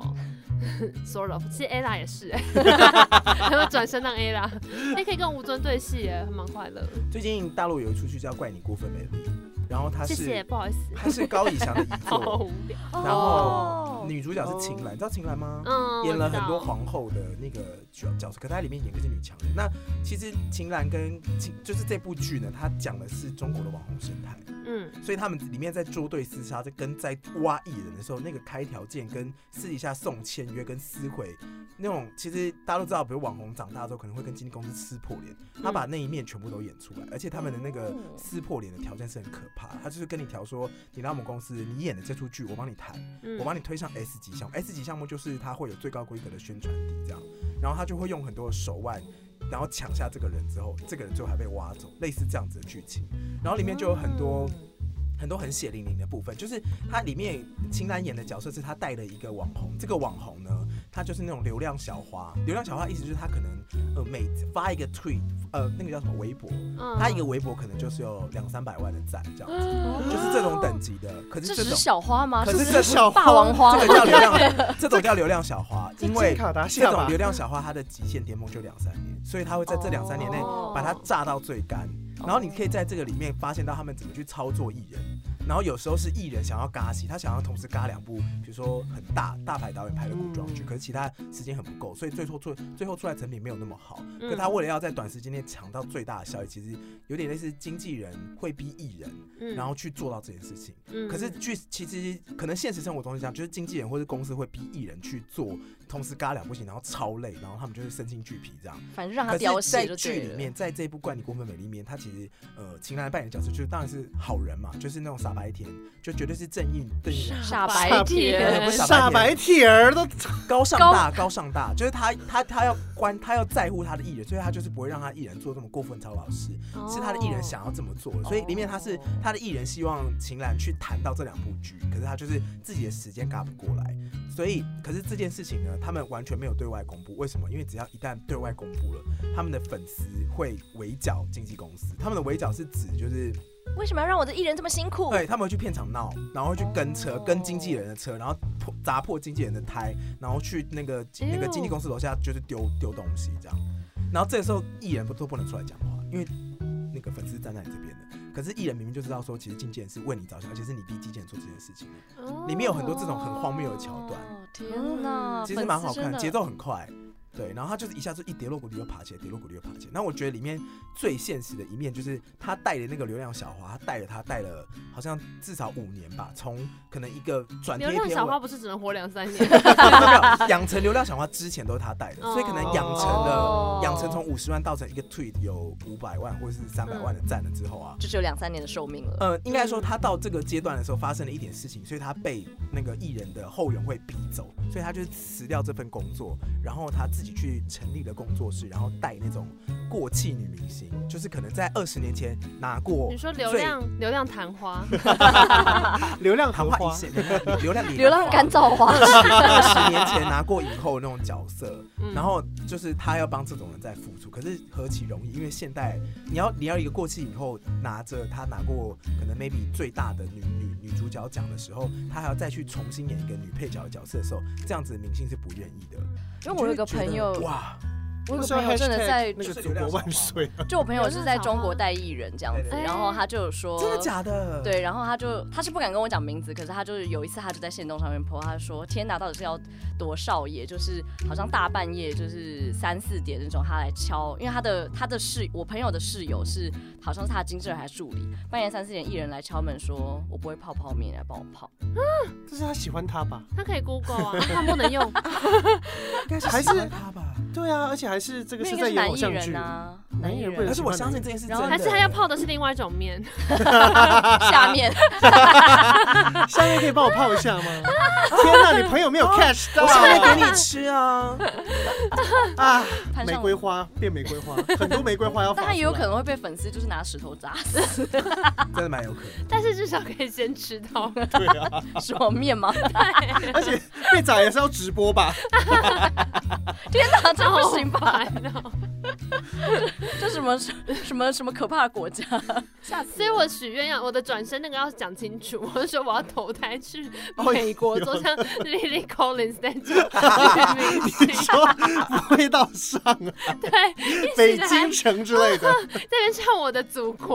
，sort of， 其实 Ella 也是还有转身当 Ella， 可以跟吴尊对戏还蛮快乐。 最近大陆有一出剧叫《怪你过分美丽》，然后它是谢谢，不好意思， 它是高以翔的遗作，然后女主角是秦岚，你知道秦岚吗？演了很多皇后的那个角色，可是她里面演的是女强人。那其实秦岚就是这部剧呢，它讲的是中国的网红生态。所以他们里面在捉对厮杀，在挖艺人的时候，那个开条件跟私底下送签约跟撕毁那种，其实大家都知道，比如网红长大之后可能会跟经纪公司撕破脸，他把那一面全部都演出来，而且他们的那个撕破脸的条件是很可怕的，他就是跟你调说，你来我们公司，你演的这出剧我帮你谈，我帮你推上 S 级项目 ，S 级项目就是他会有最高规格的宣传底这样，然后他就会用很多的手腕。然后抢下这个人之后，这个人最后还被挖走，类似这样子的剧情。然后里面就有很多很血淋淋的部分，就是它里面秦岚演的角色是她带了一个网红，这个网红呢，她就是那种流量小花。流量小花意思就是她可能每发一个 tweet， 那个叫什么微博，她一个微博可能就是有200-300万的赞这样子，就是这种等级的。可是这是小花吗？ 可是这小霸王花， 这个叫流量，这种叫流量小花，因为这种流量小花它的极限巅峰就2-3年，所以她会在这2-3年内把它炸到最干。然后你可以在这个里面发现到他们怎么去操作艺人，然后有时候是艺人想要尬戏，他想要同时尬2部，比如说很大牌导演拍的古装剧，可是其他时间很不够，所以最后出来成品没有那么好。可他为了要在短时间内抢到最大的效益，其实有点类似经纪人会逼艺人，然后去做到这件事情。可是其实可能现实生活中是这样，就是经纪人或是公司会逼艺人去做，同时尬2部戏，然后超累，然后他们就会身心俱疲这样。 反正让他凋谢就对了。 可是在剧里面，在这部《怪你过分美丽》里面，他其实秦岚扮演的角色就是当然是好人嘛，就是那种傻白甜，就绝对是正义的傻白甜， 傻白甜儿都高尚大，就是他要在乎他的艺人，所以他就是不会让他艺人做这么过分操劳的事，是他的艺人想要这么做，所以里面他的艺人希望秦岚去谈到这2部剧，可是他就是自己的时间赶不过来，所以可是这件事情呢，他们完全没有对外公布，为什么？因为只要一旦对外公布了，他们的粉丝会围剿经纪公司，他们的围剿是指就是为什么要让我的艺人这么辛苦？ 对，他们会去片场闹，然后会去跟车，跟经纪人的车，然后砸破经纪人的胎，然后去那个经纪公司楼下就是丢东西这样。然后这个时候艺人都不能出来讲话，因为那个粉丝站在你这边的。可是艺人明明就知道说，其实经纪人是为你着想，而且是你逼经纪人做这件事情。里面有很多这种很荒谬的桥段。 天哪， 其实蛮好看，节奏很快。对，然后他就是一下子一跌落谷底又爬起来，跌落谷底又爬起来。那我觉得里面最现实的一面就是他带的那个流量小花，他带了好像至少5年吧，从可能一个转贴流量小花不是只能活2-3年， 养成流量小花之前都是他带的，所以可能养成从50万到成一个 tweet 有500万或者是300万的赞了之后啊， 就只有2-3年的寿命了。 应该说他到这个阶段的时候发生了一点事情，所以他被那个艺人的后援会逼走，所以他就辞掉这份工作，然后他自己去成立了工作室，然后带那种过气女明星，就是可能在20年前拿过。 你说流量昙花， 流量昙花， 流量干燥花 ，20年前拿过影后那种角色，然后就是他要帮这种人在付出，可是何其容易？因为现代你要一个过气影后拿着他拿过可能 maybe 最大的女主角奖的时候，他还要再去重新演一个女配角的角色的时候，这样子的明星是不愿意的。 因为我有个朋友， 哇， 我有个朋友真的在那个祖国万岁， 就我朋友是在中国带艺人这样子，然后他就有说真的假的？ 对，然后他是不敢跟我讲名字，可是他就是有一次他就在限动上面 po， 他说天哪，到底是要多少夜？就是好像大半夜就是3-4点那种，他来敲，因为我朋友的室友是好像是他的经纪人还是助理，半夜3-4点艺人来敲门说，我不会泡泡面，来帮我泡。 这是他喜欢他吧？ 他可以 Google 啊，他不能用， 应该是喜欢他吧？ 对啊，而且还是这个是在演偶像剧啊。 男艺人不能。 可是我相信这件事真的， 还是他要泡的是另外一种面， 下面下面可以帮我泡一下吗？天哪，你朋友没有 catch 到， 我下面给你吃啊！ 啊，玫瑰花变玫瑰花，很多玫瑰花要。 但他也有可能会被粉丝就是拿石头砸死， 真的蛮有可能。 但是至少可以先吃到。 对啊， 什么面吗？ 而且被砸也是要直播吧？ 天哪，这不行吧？ 吧？ 这什么可怕的国家？吓死！ 所以我许愿我的转身那个要讲清楚，我就说我要投胎去美国，做像 Lily Collins 那种女明星， 你说不会到上啊？ 对， 北京城之类的， 这边唱我的祖国，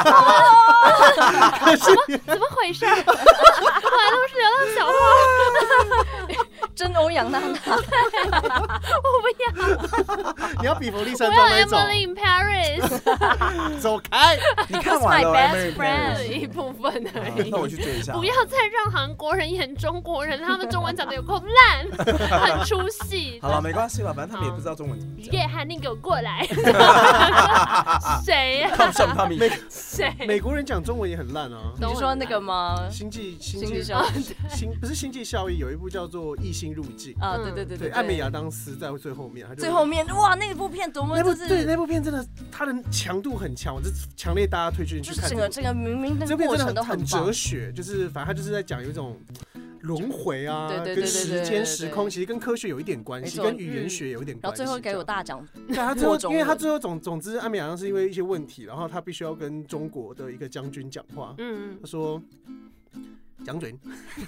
可是怎么回事？我来都是流浪小花， 真欧阳娜娜， 我不要， 你要比弗利山我要庄那种， Emily in Paris， 走开！ 你看完了 That's my Emily best friend Paris 一部分而已那。我去追一下。 不要再让韩国人演中国人，他们中文讲的有够烂，很出戏。 好了，没关系了，反正他们也不知道中文怎么讲。 叶汉宁给我过来！谁呀？ 看不上他们。 谁？ 美国人讲中文也很烂啊。 你是说那个吗？ 星际效应不是星际效应，有一部叫做《异星入境》 啊，对， 艾美亚当斯在最后面， 最后面哇，那部片多么那部片真的它的强度很强，我就强烈大家推荐去看。 这个明明那这部片真的个过程都很哲学，就是反正他就是在讲有一种轮回啊，跟时间时空其实跟科学有一点关系，跟语言学有一点关系。 然后最后给我大奖， 对他最后，因为他最后总之艾美亚当是因为一些问题，然后他必须要跟中国的一个将军讲话，他说。将军，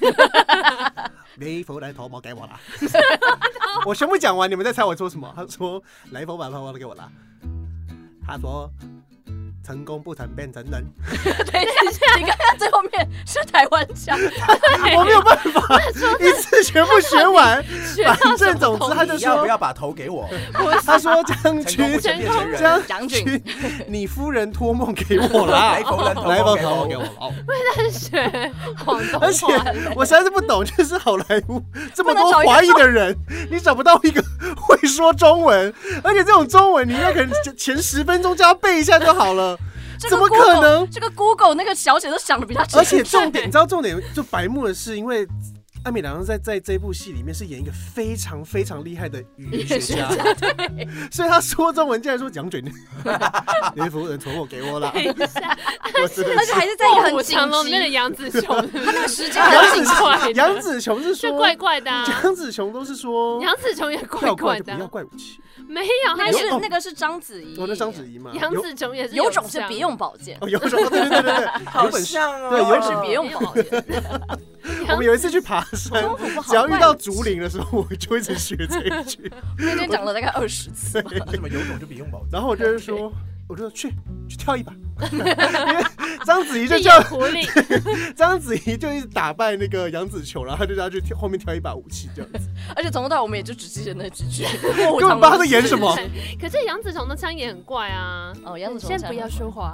雷佛来头毛给我啦！我全部讲完，你们再猜我说什么？他说：“雷佛把头毛给我啦。”他说：“成功不曾变成人。” 等一下，你看看最后面是台湾腔， 我没有办法一次全部学完。反正总之他就说：“ 要不要把头给我？” 他说：“将军， 将军， 你夫人托梦给我啦， 来头头给我。” 我在学广东话， 而且我实在是不懂，就是好莱坞这么多华裔的人，你找不到一个会说中文，而且这种中文你应该可能前10分钟就要背一下就好了。怎么可能？ 这个 Google 那个小姐都想的比他清楚。 而且重点，你知道重点就白目的是，因为艾美良在这部戏里面是演一个非常非常厉害的语言学家，所以他说中文竟然说将军，雷夫人托梦给我啦。 等一下， 而且还是在一个很长龙里面的杨紫琼， 他那个时间很紧快。 杨紫琼是说怪怪的， 杨紫琼都是说杨紫琼也怪怪的， 不要怪武器。 没有， 那个是章子怡， 那章子怡嘛。 杨紫琼也是有种是别用宝剑， 有种对， 好像哦， 对，有种别用宝剑。 我们有一次去爬山，只要遇到竹林的时候，我就一直学这一句。 那天讲了大概20次。 什么有种就别用宝剑。 然后我就是说，我就去跳一把，因为章子怡就叫章子怡就一直打败那个杨紫琼，然后他就叫他去后面挑一把武器这样子。 而且从头到尾我们也就只记得那几句， 根本不知道他在演什么。 可是杨紫琼的腔也很怪啊。 哦，杨紫琼先不要说话。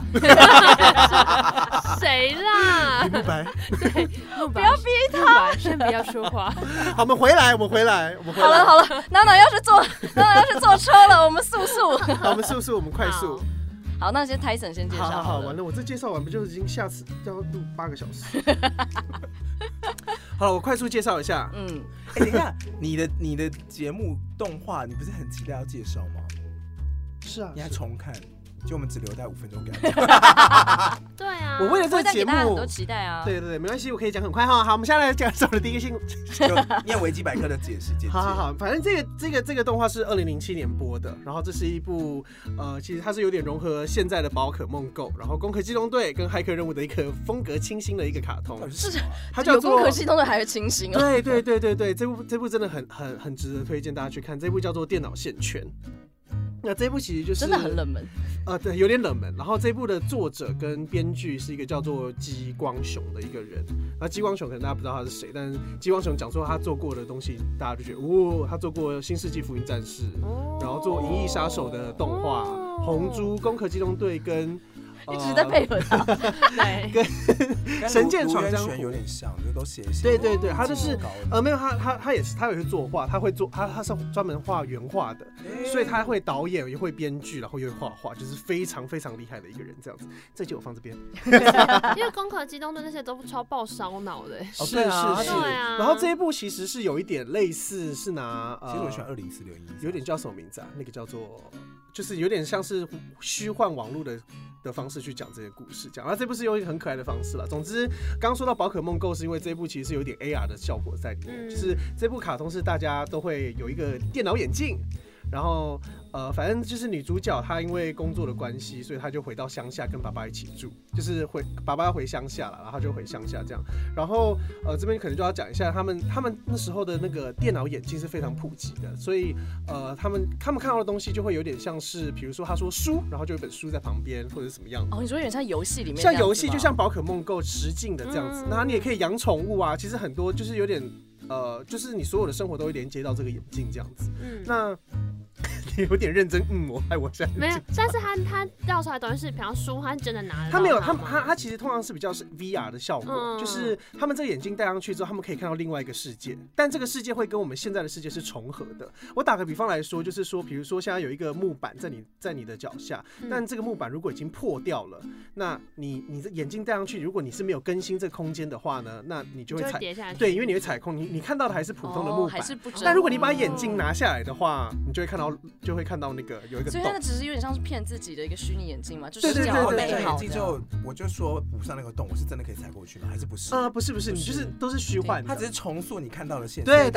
谁啦？ 李慕白。 对，不要逼他。先不要说话。 好，我们回来。 好了，娜娜要去坐车了，我们速。 好，我们速，我们快速。 好，那先Tyson先介绍。 好，完了，我这介绍完不就已经下次要录8个小时？好了，我快速介绍一下。 等一下，你的节目动画，你不是很期待要介绍吗？ 是啊， 你还重看，就我们只留在5分钟给他讲。 对啊， 我为了这个节目， 很多期待啊。 对，没关系，我可以讲很快哈。好，我们现在来介绍的第一个新闻， 就念维基百科的解释。 好，反正这个动画是2007年播的，然后这是一部其实它是有点融合现在的宝可梦 Go， 然后攻壳机动队跟骇客任务的一个风格清新的一个卡通。 是， 它叫做有攻壳机动队还是清新哦。 对，这部真的很值得推荐大家去看，这部叫做电脑线圈。那这部其实就是真的很冷门， 对，有点冷门。然后这部的作者跟编剧是一个叫做姬光雄的一个人。那姬光雄可能大家不知道他是谁，但是姬光雄讲说他做过的东西，大家就觉得他做过《新世纪福音战士》，然后做《银翼杀手》的动画，红猪、攻壳机动队跟。 一直在配合他， 跟神剑闯江湖有点像，就都写一些。 对对对，他就是没有他也是他也是作画，他会做他是专门画原画的，所以他会导演也会编剧，然后又会画画，就是非常非常厉害的一个人这样子。这集我放这边， 因为攻壳机动队那些都超爆烧脑的。 是对啊。 然后这一部其实是有一点类似，是拿其实我喜欢2046， 有点叫什么名字啊？那个叫做。就是有点像是虚幻网络的方式去讲这些故事，讲。那这部是用一个很可爱的方式啦。总之，刚刚说到宝可梦 Go， 是因为这一部其实是有一点 AR 的效果在里面，就是这部卡通是大家都会有一个电脑眼镜。然后反正就是女主角她因为工作的关系，所以她就回到乡下跟爸爸一起住，就是爸爸要回乡下了，然后就回乡下这样。然后这边可能就要讲一下他们那时候的那个电脑眼镜是非常普及的，所以他们看到的东西就会有点像是，比如说他说书，然后就有一本书在旁边或者什么样的。 你说有点像游戏里面， 像游戏就像宝可梦 Go 实境的这样子，那你也可以养宠物啊，其实很多就是有点就是你所有的生活都会连接到这个眼镜这样子。那有点认真，我现在没有，但是他绕出来的东西是，比方书，他是真的拿的。 他没有，他其实通常是比较是 VR 的效果，就是他们这个眼镜戴上去之后，他们可以看到另外一个世界，但这个世界会跟我们现在的世界是重合的。我打个比方来说，就是说，比如说现在有一个木板在你的脚下，但这个木板如果已经破掉了，那你的眼镜戴上去，如果你是没有更新这个空间的话呢，那你就会跌下去。 对，因为你会踩空，你看到的还是普通的木板，但如果你把眼镜拿下来的话，你就会看到那个有一个洞， 所以它只是有点像是骗自己的一个虚拟眼镜嘛，就是对脚戴美好。 眼镜之后，我就说补上那个洞，我是真的可以踩过去吗？还是不是？ 不是，你就是都是虚幻的， 它只是重塑你看到的现实。 对，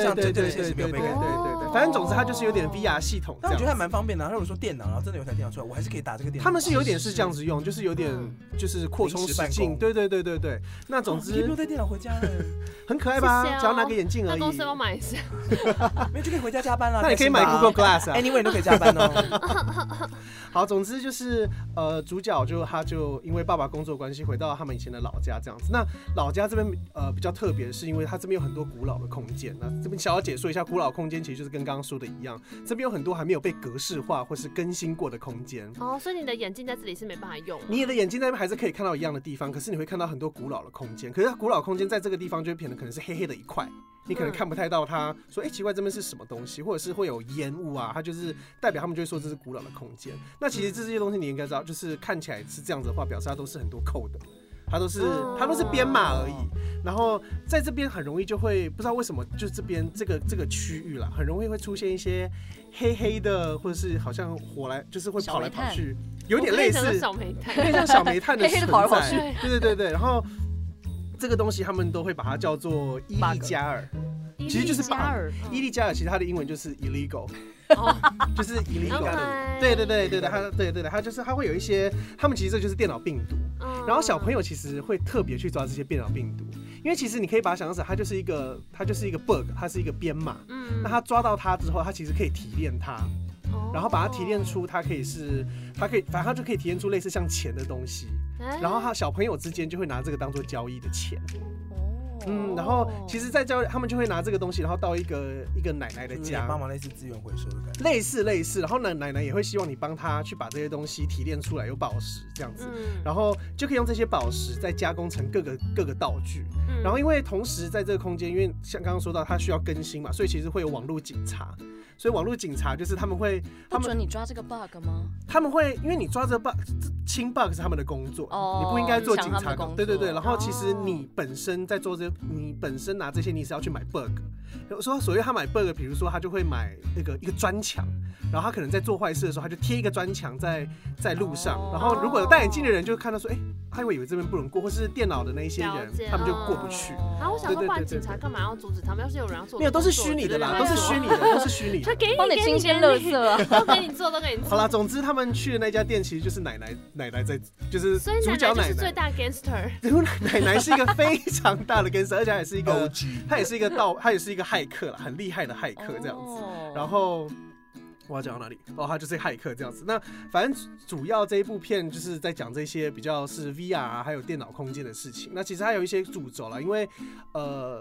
反正总之它就是有点 VR 系统。 但我觉得还蛮方便的。如果说电脑，然后真的有台电脑出来，我还是可以打这个电脑。 他们是有点是这样子用，就是有点就是扩充实境。对。那总之， 你不用带电脑回家了， 很可爱吧？只要拿个眼镜而已。 那公司要买一下， 没有就可以回家加班了。 那你可以买 Google Glass 啊 ，Anyway 你都可以加班哦。 好，总之就是主角他就因为爸爸工作关系回到他们以前的老家这样子。那老家这边比较特别，是因为他这边有很多古老的空间。那这边小解说一下，古老空间其实就是跟刚刚说的一样，这边有很多还没有被格式化或是更新过的空间。 所以你的眼镜在这里是没办法用。 你的眼镜在那边还是可以看到一样的地方，可是你会看到很多古老的空间。可是古老空间在这个地方就变得可能是黑黑的一块。你可能看不太到他说，奇怪，这边是什么东西，或者是会有烟雾啊，它就是代表他们就会说这是古老的空间。那其实这些东西你应该知道，就是看起来是这样子的话，表示它都是很多扣的，它都是编码而已。然后在这边很容易就会不知道为什么，就这边这个区域啦，很容易会出现一些黑黑的，或者是好像火来，就是会跑来跑去，有点类似小煤炭， 有点像小煤炭的存在。 对，然后。这个东西他们都会把它叫做伊利加尔，其实就是 bug。伊利加尔其实它的英文就是 illegal， 就是 illegal。对，它会有一些，他们其实这就是电脑病毒。然后小朋友其实会特别去抓这些电脑病毒，因为其实你可以把它想象成它就是一个 bug， 它是一个编码。那他抓到它之后，他其实可以提炼它。然后把它提炼出，它可以，反正它就可以提炼出类似像钱的东西，然后他小朋友之间就会拿这个当做交易的钱。然后其实，在他们就会拿这个东西，然后到一个奶奶的家， 帮忙类似资源回收的感觉， 类似。然后奶奶也会希望你帮他去把这些东西提炼出来，有宝石这样子，然后就可以用这些宝石再加工成各个道具。然后因为同时在这个空间，因为像刚刚说到它需要更新嘛，所以其实会有网络警察。所以网络警察就是他们不准你抓这个 bug 吗？ 他们会，因为你抓这个 bug， 清 bug 是他们的工作，你不应该做警察工作。对。然后其实你本身在做你本身拿这些，你是要去买 bug。说所谓他买 bug， 比如说他就会买一个砖墙，然后他可能在做坏事的时候，他就贴一个砖墙在路上，然后如果有戴眼镜的人就看到说，他会以为这边不能过，或是电脑的那一些人，他们就过不去。 我想说，警察干嘛要阻止他们？要是有人要做， 没有，都是虚拟的啦，都是虚拟的。 帮你清些垃圾啊， 都给你做。 好啦，总之他们去的那家店其实就是奶奶在，就是主角奶奶。 所以奶奶就是最大 gangster。 奶奶是一个非常大的 gangster， 而且也是一个，他也是一个骇客啦，很厉害的骇客这样子。然后我要讲到哪里？他就是骇客这样子。那反正主要这一部片就是在讲这些比较是 VR 还有电脑空间的事情。那其实还有一些主轴啦，因为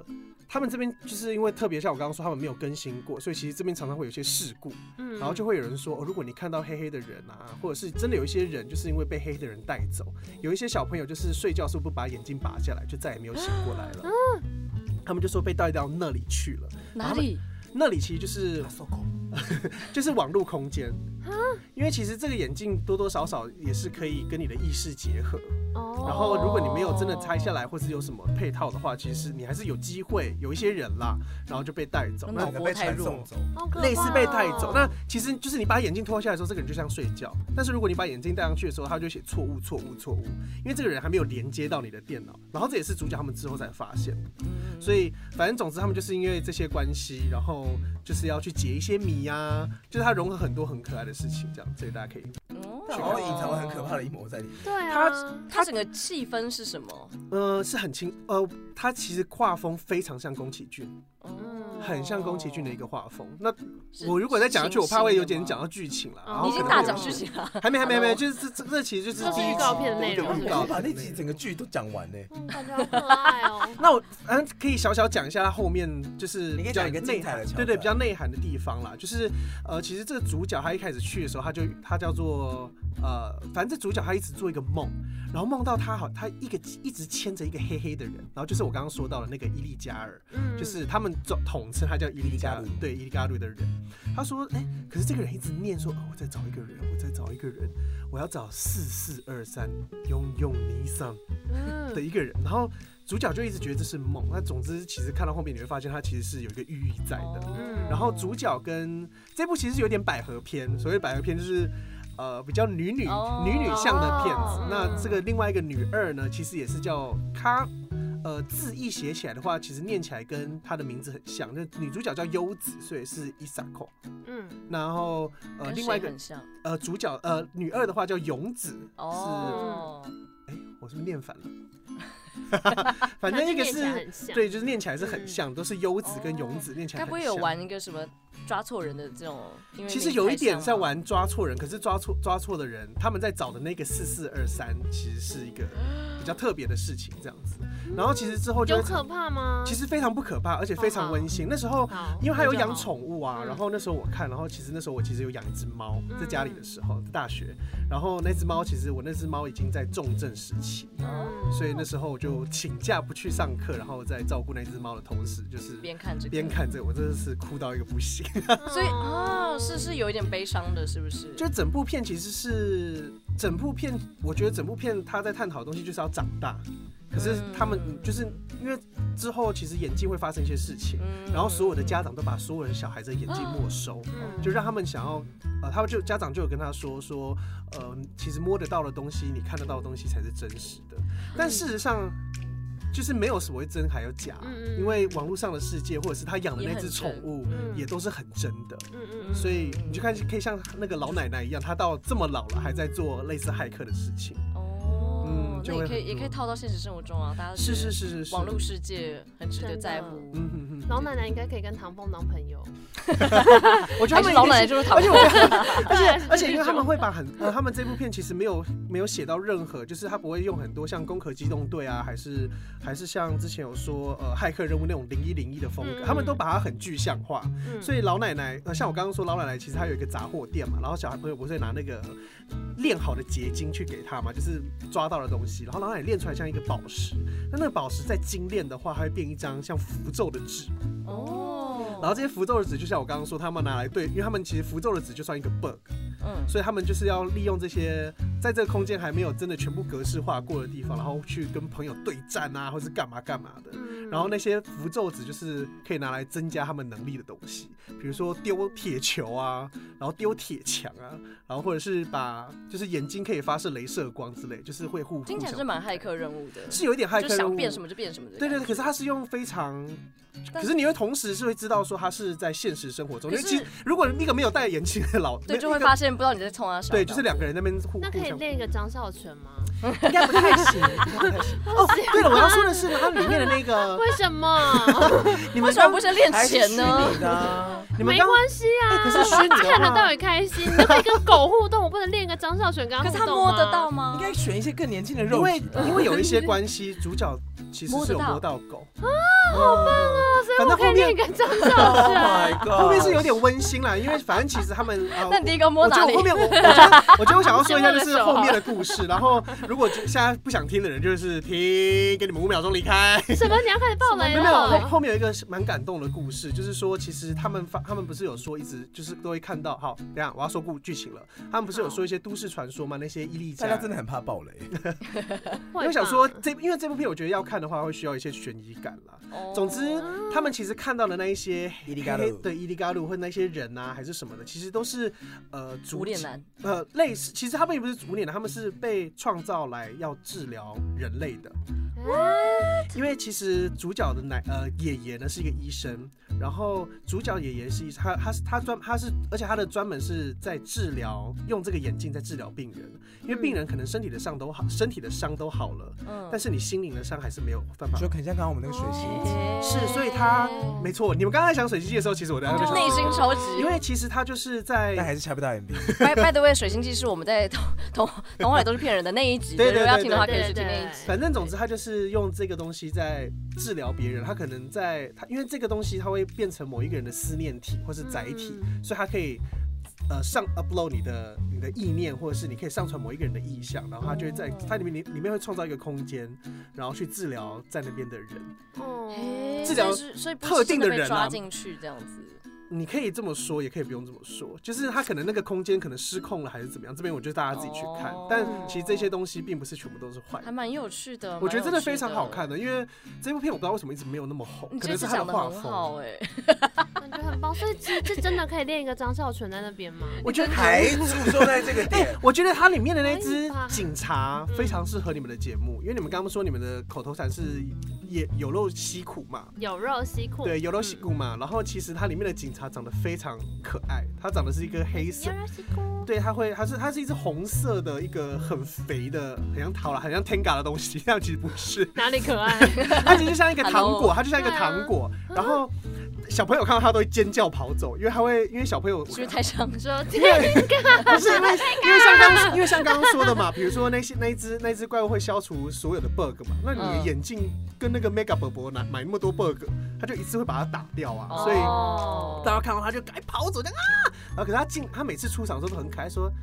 他们这边就是因为特别像我刚刚说，他们没有更新过，所以其实这边常常会有一些事故，然后就会有人说，如果你看到黑黑的人啊，或者是真的有一些人就是因为被黑黑的人带走，有一些小朋友就是睡觉是不把眼睛拔下来，就再也没有醒过来了。他们就说被带到那里去了。 哪里？ 那里其实就是网络空间，因为其实这个眼镜多多少少也是可以跟你的意识结合。然后如果你没有真的拆下来，或是有什么配套的话，其实你还是有机会有一些人啦，然后就被带走， 那被传送走， 类似被带走。那其实就是你把眼镜脱下来的时候，这个人就像睡觉；但是如果你把眼镜戴上去的时候，他就写错误，因为这个人还没有连接到你的电脑。然后这也是主角他们之后才发现的。所以反正总之他们就是因为这些关系，然后就是要去解一些谜啊，就是它融合很多很可爱的事情，这样，所以大家可以。 然后隐藏了很可怕的阴谋在里面。 对啊， 它整个气氛是什么？ 是很轻，它其实画风非常像宫崎骏，很像宫崎骏的一个画风。那我如果再讲下去，我怕会有点讲到剧情了。 你已经大讲剧情了， 还没，就是这其实就是第一预告片的内容， 把那集整个剧都讲完呢， 感觉好可爱哦。 那我可以小小讲一下后面，就是你可以讲一个内涵的桥段， 对，比较内涵的地方啦。就是其实这个主角他一开始去的时候，他叫做反正这主角他一直做一个梦，然后梦到他一直牵着一个黑黑的人，然后就是我刚刚说到的那个伊利加尔，就是他们统称他叫伊利加鲁，对，伊利加鲁的人。他说，可是这个人一直念说，我在找一个人，我要找4423永尼桑的一个人，然后主角就一直觉得这是梦。那总之，其实看到后面你会发现，他其实是有一个寓意在的。然后主角跟这部其实是有点百合篇，所谓百合篇就是比较女向的片子。那这个另外一个女二呢，其实也是叫她。字义写起来的话，其实念起来跟她的名字很像。那女主角叫优子，所以是Isako。然后另外一个主角女二的话叫勇子，是我是不是念反了？反正一个是对，就是念起来是很像，都是优子跟勇子念起来很像。 该不会有玩一个什么抓错人的这种？ 其实有一点在玩抓错人，可是抓错的人，他们在找的那个4423，其实是一个比较特别的事情，这样子。然后其实之后就有可怕吗？ 其实非常不可怕，而且非常温馨。那时候因为还有养宠物啊，然后那时候我看，然后其实那时候我其实有养一只猫，在家里的时候，大学。然后那只猫其实我那只猫已经在重症时期，所以那时候我就请假不去上课，然后在照顾那只猫的同时，就是边看这个，我真的是哭到一个不行。 所以是有一点悲伤的，是不是？ 就整部片其实是我觉得整部片他在探讨的东西就是要长大。可是他们就是因为之后其实眼镜会发生一些事情，然后所有的家长都把所有的小孩子的眼镜没收，就让他们想要他们家长就有跟他说其实摸得到的东西，你看得到的东西才是真实的。但事实上就是没有所谓真还有假，因为网络上的世界或者是他养的那只宠物也都是很真的，所以你就看可以像那个老奶奶一样，她到这么老了还在做类似骇客的事情。 那也可以套到现实生活中啊，大家是网络世界很值得在乎。 老奶奶应该可以跟唐凤当朋友。 我觉得他们老奶奶就是唐凤， 而且因为他们会把他们这部片其实没有写到任何，就是他不会用很多像攻壳机动队啊，还是像之前有说骇客任务那种0101的风格，他们都把它很具象化。所以老奶奶像我刚刚说，老奶奶其实她有一个杂货店嘛，然后小孩朋友不是拿那个炼好的结晶去给她嘛，就是抓到的东西。然后老奶奶炼出来像一个宝石，那个宝石再精炼的话，它会变一张像符咒的纸。然后这些符咒的纸，就像我刚刚说，他们拿来对，因为他们其实符咒的纸就算一个 bug，所以他们就是要利用这些在这个空间还没有真的全部格式化过的地方，然后去跟朋友对战啊，或是干嘛的。然后那些符咒纸就是可以拿来增加他们能力的东西，比如说丢铁球啊，然后丢铁墙啊，然后或者是就是眼睛可以发射雷射光之类，就是会互相。 听起来是蛮骇客任务的， 是有一点骇客任务， 就想变什么就变什么的。 对，可是他是用非常。可是你会同时是会知道说他是在现实生活中，因为其实如果一个没有戴眼镜的对，就会发现不知道你在冲他笑。 对，就是两个人在那边那可以练一个张孝全吗？ 应该不太行。对了，我要说的是，他里面的那个为什么？ 你们为什么不是练钱呢？ 没关系啊， 可是虚拟看得到也开心，你就可以跟狗互动，我不能练个张孝全跟他互动吗？ 可是他摸得到吗？ 应该选一些更年轻的肉体， 因为有一些关系，主角其实是有摸到狗啊，好棒哦！所以我可以练一个张孝全。 后面是有点温馨啦，因为反正其实他们那你第一个摸哪里？ 我觉得我想要说一下就是后面的故事，然后如果现在不想听的人就是听，给你们5秒钟离开。 什么？你要开始爆雷了？ 没有，后面有一个蛮感动的故事，就是说其实他们不是有说一直就是都会看到，好，等一下我要说剧情了。他们不是有说一些都市传说吗？那些伊利家， 大家真的很怕爆雷。 因为想说因为这部片我觉得要看的话会需要一些悬疑感啦。总之，他们其实看到的那一些伊利嘎路或那些人啊，还是什么的，其实都是无脸男， 类似，其实他们也不是无脸男，他们是被创造来要治疗人类的。因为其实主角的爷爷呢是一个医生，然后主角爷爷是医生，他是，而且他的专门是在治疗，用这个眼镜在治疗病人。因为病人可能身体的伤都好了，但是你心灵的伤还是没有办法。 就很像刚刚我们那个水星记， 是，所以他没错。你们刚才想水星记的时候，其实我在那内心超级， 因为其实他就是在， 但还是猜不到 MV。 By the way， 水星记是我们在童话里都是骗人的那一集， 对， 如果要听的话可以去听那一集。 反正总之他就是用这个东西在治疗别人，他可能因为这个东西它会变成某一个人的思念体或是载体，所以他可以upload 你的意念，或者是你可以上传某一个人的意象，然后他就会在它里面会创造一个空间，然后去治疗在那边的人，治疗特定的人抓进去这样子。 你可以这么说，也可以不用这么说，就是他可能那个空间可能失控了，还是怎么样？这边我觉得大家自己去看，但其实这些东西并不是全部都是坏， 还蛮有趣的。 我觉得真的非常好看的，因为这部片我不知道为什么一直没有那么红，可能是他的画风。 感觉很棒，所以这真的可以练一个张孝全在那边吗？ 我觉得还注重在这个点。 我觉得它里面的那只警察非常适合你们的节目，因为你们刚刚说你们的口头禅是有肉吸苦嘛， 有肉吸苦， 对，有肉吸苦嘛。然后其实它里面的警察长得非常可爱，他长得是一个黑色，对，它是一只红色的一个很肥的，很像桃啦，很像 Tenga 的东西，但其实不是。 哪里可爱？ 它其实像一个糖果，它就像一个糖果，然后。小朋友看到他都会尖叫跑走，因为小朋友是不是太像说不是因为像刚刚说的嘛，比如说那一只怪物会消除所有的 bug 嘛，那你的眼镜跟那个 Mega 伯伯买那么多 bug， 他就一次会把它打掉啊，所以大家看到他就赶紧跑走，这样啊，然后可是他每次出场的时候都很可爱，说。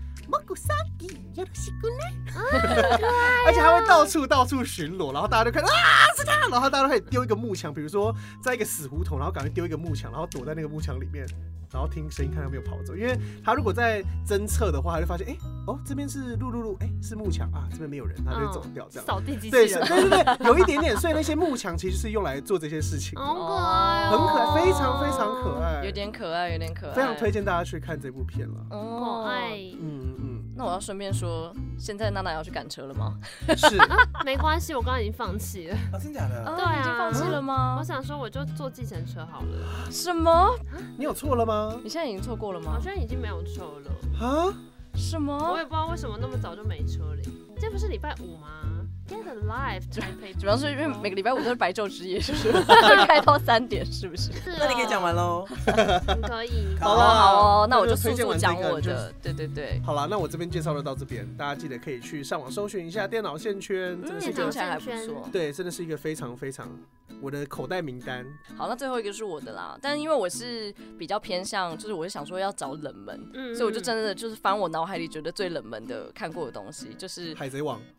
而且他会到处巡逻，然后大家就看啊是他，然后大家都可以丢一个幕墙，比如说在一个死胡同，然后赶快丢一个幕墙，然后躲在那个幕墙里面，然后听声音看他没有跑走，因为他如果在侦测的话，他就发现这边是路，是幕墙啊，这边没有人，他就会走掉这样。 扫地机器人。 对，有一点点，所以那些幕墙其实是用来做这些事情的。 好可爱， 很可爱，非常非常可爱， 有点可爱， 非常推荐大家去看这部片了。 可爱。 那我要顺便说，现在娜娜要去赶车了吗？ 是没关系，我刚刚已经放弃了。 真假的？ 对啊， 已经放弃了吗？ 我想说，我就坐计程车好了。 什么？ 你有错了吗？ 你现在已经错过了吗？ 好像已经没有车了。 啊？ 什么？ 我也不知道为什么那么早就没车了。这不是礼拜5吗？Get a life， 主要是因为每个礼拜5都是白昼之夜，是不是？开到3点，是不是？ 那你可以讲完喽。 可以。 好哦，那我就速速讲我的。对。 好了，那我这边介绍就到这边，大家记得可以去上网搜寻一下电脑线圈，真的是听起来还不错。 对，真的是一个非常非常我的口袋名单。 好，那最后一个是我的啦，但是因为我是比较偏向，就是我是想说要找冷门，所以我就真的就是翻我脑海里觉得最冷门的看过的东西，就是海贼王。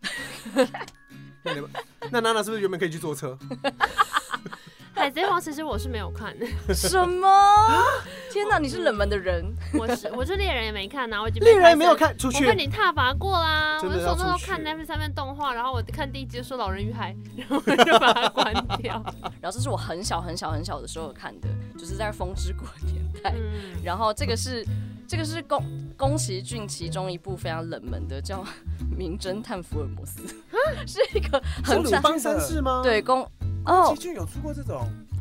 那娜娜是不是原本可以去坐车？ 海贼王其实我是没有看的。 什么？天哪，你是冷门的人。 我是猎人也没看啊，我已经猎人也没有看出去， 我被你踏伐过啦。我就说那时候看 Netflix 上面动画，然后我看第1集就说老人与海，然后我就把它关掉。 然后这是我很小的时候看的，就是在风之谷的年代。然后这个是宫崎骏其中一部非常冷门的，叫《名侦探福尔摩斯》，是一个很鲁邦三世吗？ 对， 宫崎骏有出过这种。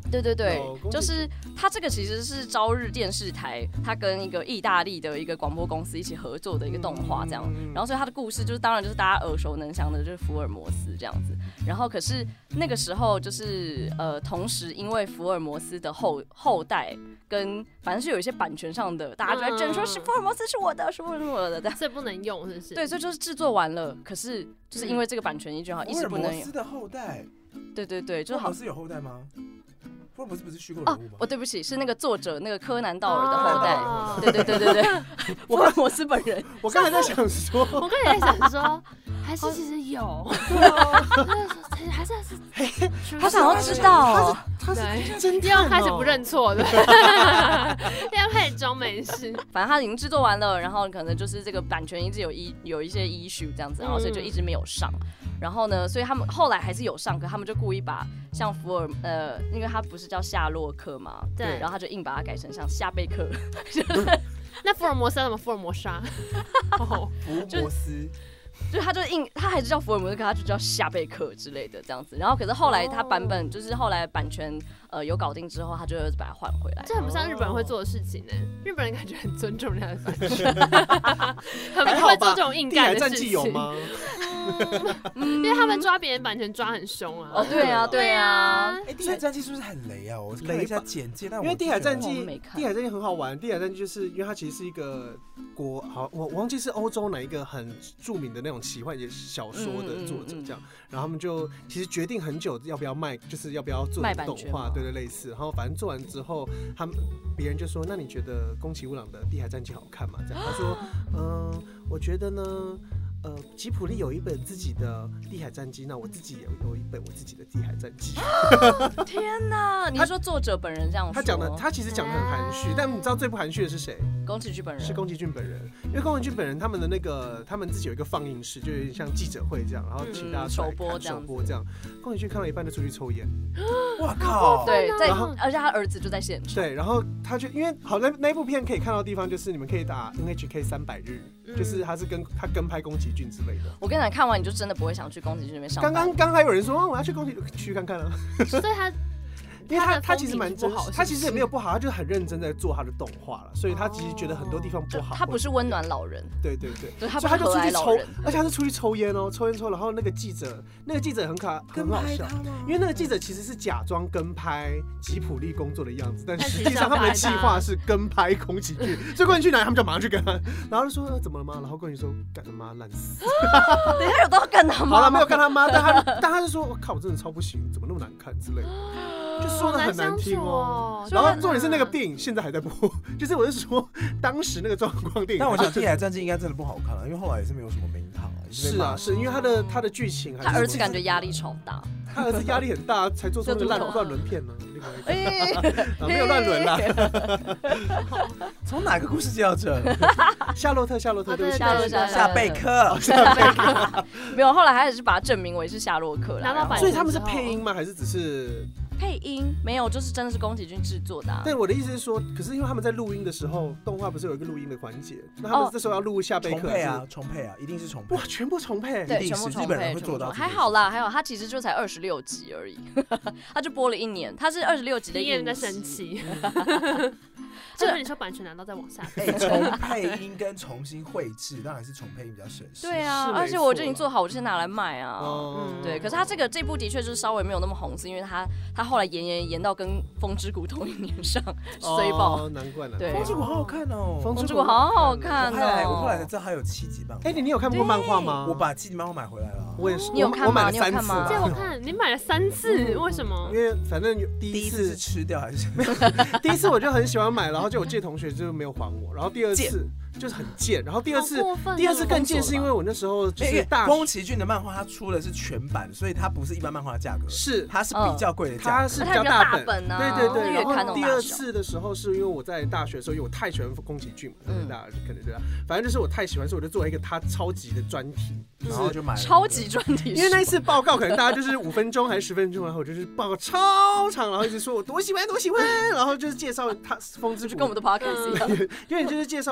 对对对，就是它这个其实是朝日电视台，它跟一个意大利的一个广播公司一起合作的一个动画这样。然后所以它的故事就是当然就是大家耳熟能详的，就是福尔摩斯这样子。然后可是那个时候就是同时因为福尔摩斯的后代跟反正是有一些版权上的，大家就在争说是福尔摩斯是我的，是福尔摩斯的， 所以不能用，是不是？ 对，所以就是制作完了，可是就是因为这个版权依据好一直不能用。 福尔摩斯的后代， 对对对，就是福尔摩斯有后代吗？福尔摩斯不是虚构人物吗？ 对不起，是那个作者那个柯南道尔的后代。对对对对对，福尔摩斯本人。 我刚才在想说， 我刚才在想说，还是其实有，还是他想要知道， 他是真的要开始不认错的，要开始装没事。 反正他已经制作完了，然后可能就是这个版权一直有一些 issue 这样子，然后所以就一直没有上。然后呢，所以他们后来还是有上，可他们就故意把像因为他不是叫夏洛克嘛， 对， 然后他就硬把它改成像夏贝克。 那福尔摩斯怎么福尔摩沙？ 福摩斯。 就他就他还是叫福尔摩斯，可他就叫夏贝克之类的这样子。然后可是后来他版本就是后来版权有搞定之后，他就把它换回来。 这很不像日本人会做的事事情呢。日本人感觉很尊重人家的版权，很不会做这种硬干的事情。 有吗？ 因为他们抓别人版权抓很凶啊。 哦，对啊，对啊。 地海战记是不是很雷啊？我看了一下简介，但因为地海战记很好玩。地海战记就是因为它其实是一个我忘记是欧洲哪一个很著名的那种奇幻小说的作者这样，然后他们就其实决定很久要不要卖，就是要不要做动画，对对类似。然后反正做完之后，别人就说：“那你觉得宫崎吾朗的《地海战记》好看吗？”这样他说：“我觉得呢。”吉普力有一本自己的《地海战记》，那我自己也有一本我自己的《地海战记》。 天哪！你说作者本人这样说？ 他其实讲得很含蓄，但你知道最不含蓄的是谁？ 宫崎骏本人。 是宫崎骏本人，因为宫崎骏本人他们的他们自己有一个放映室，就有点像记者会这样，然后请大家首播这样。宫崎骏看到一半就出去抽烟。 哇靠！ 对，而且他儿子就在现场。 对，然后他就因为好那部片可以看到的地方就是你们可以打 NHK 300日，就是他跟拍宫崎骏之类的。 我跟你讲，看完你就真的不会想去宫崎骏那边上班。 刚还有人说我要去宫崎去看看啊， 所以因为他其实蛮真实，他其实也没有不好，他就很认真在做他的动画了，所以他其实觉得很多地方不好。 他不是温暖老人， 对， 所以他就出去抽，而且他是出去抽烟哦，抽，然后那个记者很好笑，因为那个记者其实是假装跟拍吉普力工作的样子，但实际上他们的计划是跟拍宫崎骏，所以宫崎骏来他们就马上去跟他，然后就说怎么了吗？然后宫崎骏说干他妈烂死， 等一下有都要干他妈？ 好了，没有干他妈，但他就说我靠，我真的超不行，怎么那么难看之类的。就说的很难听哦，然后重点是那个电影现在还在播，就是我是说当时那个状况电影。 但我想《地海战记》应该真的不好看了，因为后来也是没有什么名堂啊。 是啊，是因为他的剧情， 他儿子感觉压力超大， 他儿子压力很大，才做出那个乱伦片呢。没有乱伦啦。 从哪个故事接到这？ 夏洛特，对不起， 夏贝克。 没有，后来还是把它证明为是夏洛克啦。 所以他们是配音吗？还是只是？ 配音没有，就是真的是宫崎骏制作的。 但我的意思是说，可是因为他们在录音的时候，动画不是有一个录音的环节，那他们这时候要录夏贝克重配啊，一定是重配。 哇，全部重配， 对，全部重配。 日本人会做到。 还好啦，他其实就才26集而已，他就播了1年，他是26集的1年。 在生气。这你说版权难道在往下？ 重配音跟重新绘制，当然是重配音比较省事。 对啊，而且我就已经做好，我就先拿来卖啊。对，可是他这部的确就是稍微没有那么红，是因为他后来延到跟《风之谷》同一年上，衰爆。 难怪了。 对， 《风之谷》好好看哦， 《风之谷》好好看哦。 我后来才知道它有7集漫画。 你有看过漫画吗？ 我把7集漫画买回来了。 我也是。 你有看吗？ 你有看吗？ 借我看，你买了3次，为什么？ 因为反正第一次是吃掉还是？ 第一次我就很喜欢买，然后就我借同学就没有还我，然后第二次就是很贱，然后第二次更贱是因为我那时候就是宫崎骏的漫画，它出的是全版，所以它不是一般漫画的价格，它是比较贵的价格， 它是比较大本啊。 对。然后第二次的时候是因为我在大学的时候，因为我太喜欢宫崎骏嘛，大家可能对吧？反正就是我太喜欢，所以我就做了一个他超级的专题， 然后就买了超级专题。 因为那一次报告可能大家就是5分钟还是10分钟，然后我就是报告超长，然后一直说我多喜欢，然后就是介绍他风之谷， 就跟我们的 podcast 一样， 因为你就是介绍风之谷。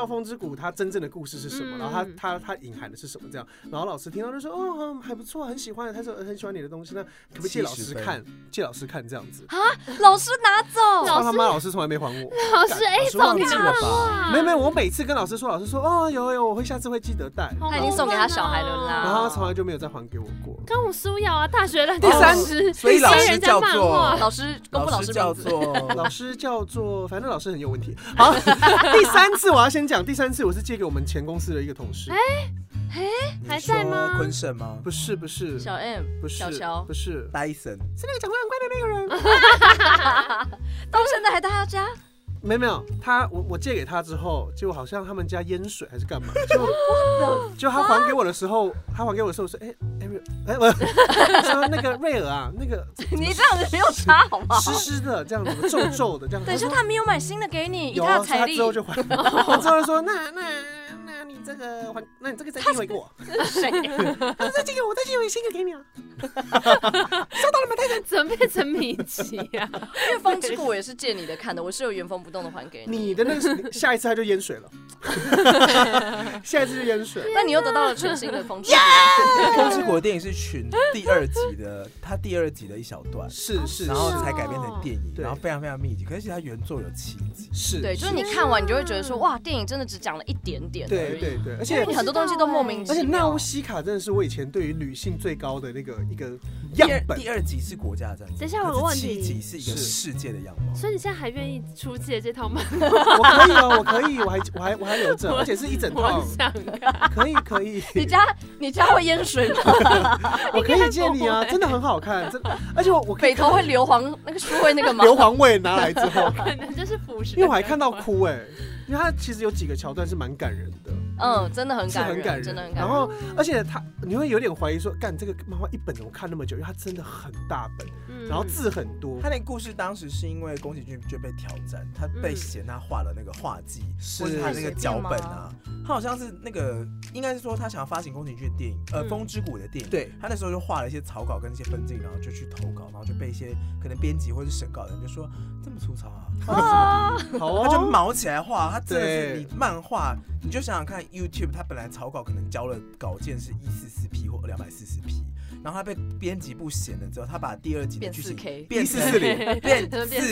谷它真正的故事是什么，然后它隐含的是什么这样。然后老师听到就说哦还不错，很喜欢，他说很喜欢你的东西，那可不可以借老师看？借老师看这样子啊？老师拿走， 他妈老师从来没还我。 老师忘记了吧？ 没有，我每次跟老师说，老师说哦有，我会下次会记得带。 他已经送给他小孩了啦， 然后他从来就没有再还给我过。 跟我苏瑶啊，大学的第三， 所以老师叫做老师公布老师叫做老师叫做，反正老师很有问题。好，第三次我要先讲，第三次我是借给我们前公司的一个同事。 还在吗？ 坤盛吗？ 不是。 小 M， 不是。 小乔， 不是。 Dyson， 是那个讲话很乖的那个人。 到现在还在他家。 没有，我借给他之后，结果好像他们家淹水还是干嘛？就他还给我的时候，说，说那个瑞尔啊，那个你这样子没有差好不好？ 湿湿的这样子，皱的这样。 等一下，他没有买新的给你，以有他的财力。 他之后就还，他之后就说那你这个还，那你这个再寄回给我。 谁？ 再寄给我，再寄回新的给你啊。收到了吗？太太怎么变成米奇啊？ 因为风之谷我也是借你的看的，我是有原封不动的还给你。 你的那个下一次他就淹水了，下一次就淹水。 但你又得到了全新的风之谷。 风之谷的电影是群第2集的，它第2集的一小段， 是， 然后才改编成电影， 对然后非常非常密集。可是它原作有7集， 是， 对，就是你看完你就会觉得说，哇，电影真的只讲了一点点而已。 对，而因且为你很多东西都莫名其妙。 而且纳乌西卡真的是我以前对于女性最高的那个一个样本。 第2集是国家战争， 等一下我有个问题， 7集是一个世界的样貌。 所以你现在还愿意出借这套漫画？我可以，我还留着，而且是一整套。 我想看， 可以。 你家会淹水吗？ 我可以借你啊，真的很好看，而且我北头会硫磺那个书会那个吗？ 硫磺味拿来之后， 可能就是腐蚀。 因为我还看到哭因为它其实有几个桥段是蛮感人的。 真的很感人，真的很感人。 然后，而且你会有点怀疑说，干这个漫画一本怎么看那么久？因为它真的很大本，然后字很多。 他那个故事当时是因为宫崎骏就被挑战，他被嫌他画了那个画技，或是他那个脚本啊，他好像是那个应该是说他想要发行宫崎骏的电影，风之谷的电影。 对， 他那时候就画了一些草稿跟一些分镜，然后就去投稿，然后就被一些可能编辑或是审稿的人就说这么粗糙啊，他就毛起来画，他真的是你漫画，你就想想看 YouTube， 他本来草稿可能交了稿件是144P 或240P， 然后他被编辑部嫌了之后，他把第2集的剧情变440变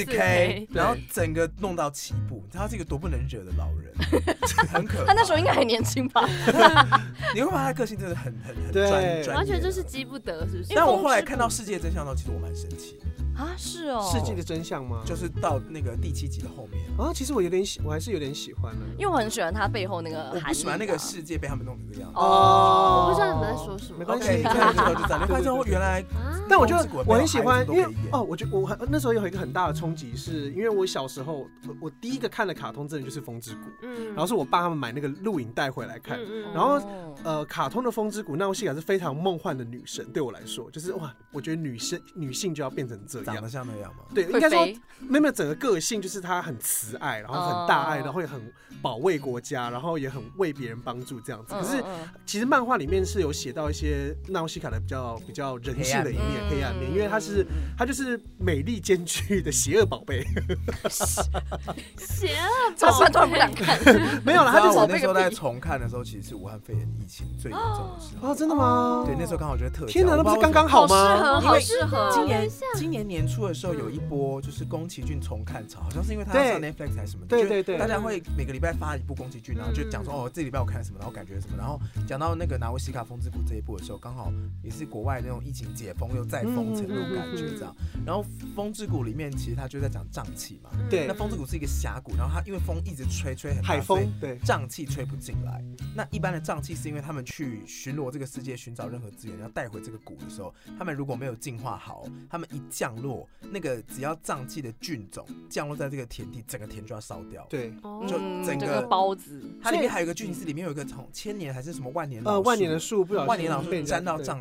4K， 然后整个弄到起步，你知道他是一个多不能惹的老人，很可怕。 他那时候应该很年轻吧？ 你会发现他的个性真的很专， 完全就是激不得，是不是？ 但我后来看到世界真相的时候，其实我蛮生气的。 啊，是哦， 世界的真相吗？ 就是到那个第7集的后面啊，其实我还是有点喜欢的， 因为我很喜欢他背后那个， 我不喜欢那个世界被他们弄成这个样子。 我不知道你们在说什么， 没关系， 之后就展开之后原来， 但我觉得我很喜欢，因为我觉得我那时候有一个很大的冲击，是因为我小时候我第一个看的卡通真的就是风之谷，然后是我爸他们买那个录影带回来看，然后卡通的风之谷，那我西卡是非常梦幻的女神，对我来说就是哇，我觉得女性就要变成这样， 长得像那样吗？ 对，应该说没有整个个性就是她很慈爱，然后很大爱，然后也很保卫国家，然后也很为别人帮助这样子。可是其实漫画里面是有写到一些纳乌西卡的比较人性的一面、黑暗面，因为她就是美丽兼具的邪恶宝贝。 邪恶宝贝， 突然不敢看。 没有啦，她就是我那时候在重看的时候，其实是武汉肺炎疫情最严重的时候。 哦，真的吗？ 对，那时候刚好觉得特效。 天哪，那不是刚刚好吗？ 好适合。 今年年初的时候有一波就是宫崎骏重看潮，好像是因为他上 Netflix 还是什么， 对， 大家会每个礼拜发一部宫崎骏，然后就讲说哦这礼拜我看什么，然后感觉什么，然后讲到那个纳乌西卡风之谷这一部的时候，刚好也是国外那种疫情解封又再封城那种感觉这样。然后风之谷里面其实他就在讲瘴气嘛， 对， 那风之谷是一个峡谷，然后它因为风一直吹很大， 海风，对， 瘴气吹不进来。那一般的瘴气是因为他们去巡逻这个世界，寻找任何资源要带回这个谷的时候，他们如果没有进化好，他们一降落，那个只要瘴气的菌种降落在这个田地，整个田就要烧掉。 对， 就整个包子。 它里面还有一个剧情是里面有一个从1000年还是什么万年的树，不小心万年老树沾到瘴气，然后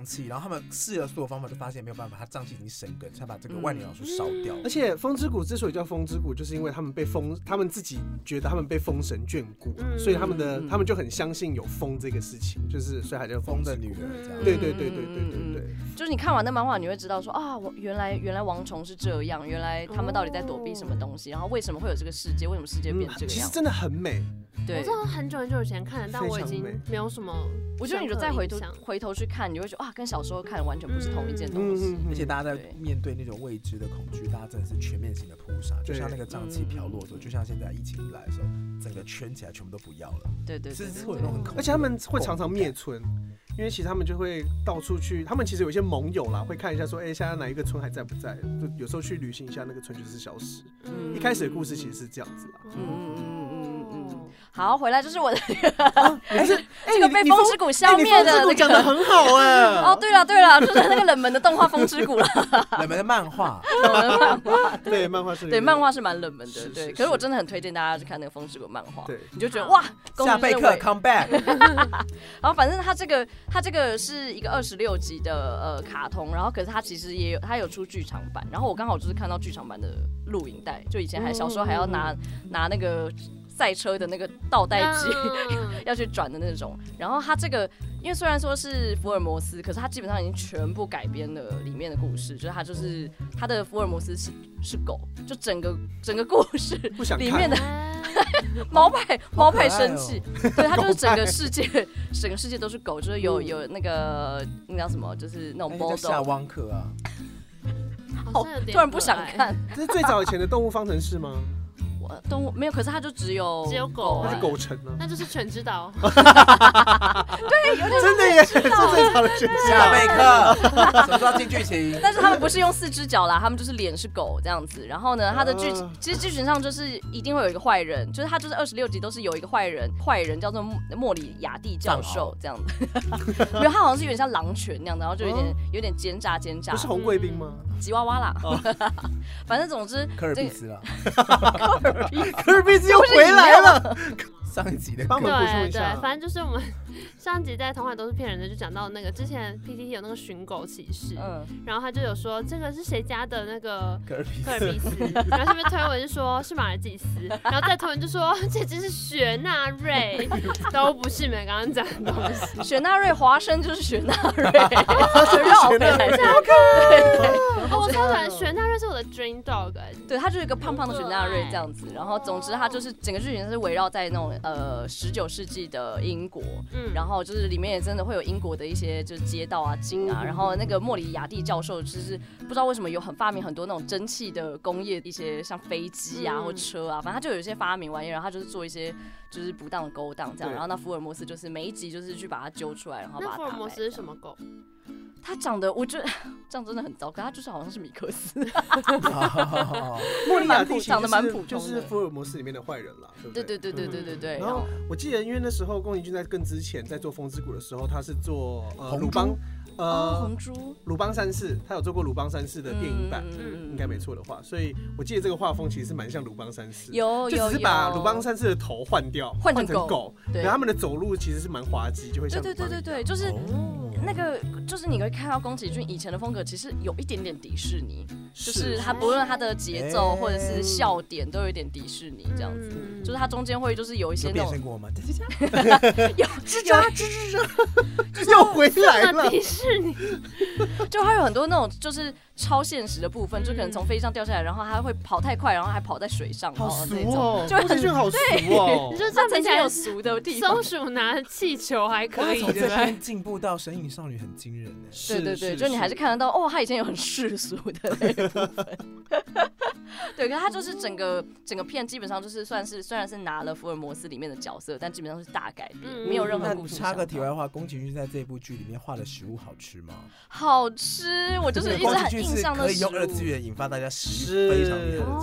他们试了所有方法，就发现没有办法，他瘴气已经生根，才把这个万年老树烧掉。 而且风之谷之所以叫风之谷，就是因为他们自己觉得他们被风神眷顾，所以他们就很相信有风这个事情，就是所以还叫风的女儿这样。 对， 就是你看完那漫画，你会知道说啊，原来王虫是这样，原来他们到底在躲避什么东西，然后为什么会有这个世界，为什么世界变这个样子。 其实真的很美。 对， 我知道很久很久以前看的，但我已经没有什么。 我觉得你就再回头去看，你会觉得跟小时候看的完全不是同一件东西。 而且大家在面对那种未知的恐惧，大家真的是全面性的扑杀，就像那个瘴气飘落的时候，就像现在疫情一来的时候，整个圈起来全部都不要了。 对， 是会有那种很恐怖。 而且他们会常常灭村，因为其实他们就会到处去，他们其实有一些盟友啦，会看一下说，现在哪一个村还在不在？就有时候去旅行一下，那个村就是消失。一开始的故事其实是这样子啦。 好，回来就是我的这个被风之谷消灭的那个讲得很好哦，对了，就是那个冷门的动画风之谷了， 冷门的漫画， 对，漫画是蛮冷门的，对。可是我真的很推荐大家去看那个风之谷漫画， 对， 你就觉得哇， 夏贝克 come back。 然后反正它这个是一个26集的卡通，然后可是它其实它有出剧场版，然后我刚好就是看到剧场版的录影带，就以前小时候还要拿那个赛车的那个倒带机要去转的那种。然后它这个，因为虽然说是福尔摩斯，可是它基本上已经全部改编了里面的故事，就是它的福尔摩斯是狗，就整个故事里面的毛派生气，对，它就是整个世界都是狗，就是有那个那叫什么，就是那种 bulldog 夏汪克啊。 突然不想看， 这是最早以前的动物方程式吗？ 动物没有，可是它就只有狗， 那是狗城啊， 那就是犬之岛。 对，有点真的也是最早的犬之岛。 夏贝克，什么时候进剧情？ 但是他们不是用4只脚啦，他们就是脸是狗这样子。然后呢，它的其实剧情上就是一定会有一个坏人，就是他就是26集都是有一个坏人叫做莫里亚蒂教授这样子。没有，他好像是有点像狼犬那样的，然后就有点奸诈。 不是红贵宾吗？ 吉娃娃啦，反正总之科尔比斯啦。 科尔比斯又回来了。 上一集的帮我们补充一下， 对，反正就是我们上集在《童话都是骗人的》就讲到那个之前 PTT 有那个寻狗启事，然后他就有说这个是谁家的那个科尔比斯，然后下面推文就说是马尔济斯，然后再推文就说这只是雪纳瑞，都不是你们刚刚讲的东西。 雪纳瑞华生就是雪纳瑞， 雪纳瑞， 我超喜欢雪纳瑞，是我的 dream dog， 对，他就是一个胖胖的雪纳瑞这样子，然后总之他就是整个剧情是围绕在那种19世纪的英国，然后就是里面也真的会有英国的一些就是街道啊景啊，然后那个莫里亚蒂教授就是不知道为什么发明很多那种蒸汽的工业一些像飞机啊或车啊，反正他就有一些发明玩意，然后他就是做一些就是不当的勾当这样，然后那福尔摩斯就是每一集就是去把它揪出来，然后把它打败。 那福尔摩斯是什么狗？ 他长得，我觉得这样真的很糟糕，他就是好像是米克斯。 莫里亚蒂长得蛮普通的， 就是福尔摩斯里面的坏人啦，对不对。对。 然后我记得，因为那时候宫崎骏在更之前在做《风之谷》的时候，他是做鲁邦。 红猪， 鲁邦三世，他有做过鲁邦三世的电影版，应该没错的话，所以我记得这个画风其实是蛮像鲁邦三世， 就只是把鲁邦三世的头换掉，换成狗，对，他们的走路其实是蛮滑稽，就会像对，就是那个，就是你会看到宫崎骏以前的风格，其实有一点点迪士尼，就是他不论他的节奏或者是笑点都有一点迪士尼这样子，就是他中间会就是有一些那种， 变身过吗？ 有吱喳， 又回来了。 就它有很多那种就是超现实的部分，就可能从飞机上掉下来，然后它会跑太快，然后还跑在水上， 好俗哦， 就很好俗哦。 你说这曾经有俗的地方， 松鼠拿气球还可以， 从这边进步到神隐少女很惊人对，就你还是看得到哦，他以前有很世俗的那个部分。对，可是他就是整个片基本上就是虽然是拿了福尔摩斯里面的角色，但基本上是大改编，没有任何故事。 插个题外话，宫崎骏在这部剧里面画的食物好吃吗？ 好吃，我就是一直很印象的食物。 可以用2次元引发大家食欲非常厉害的角色。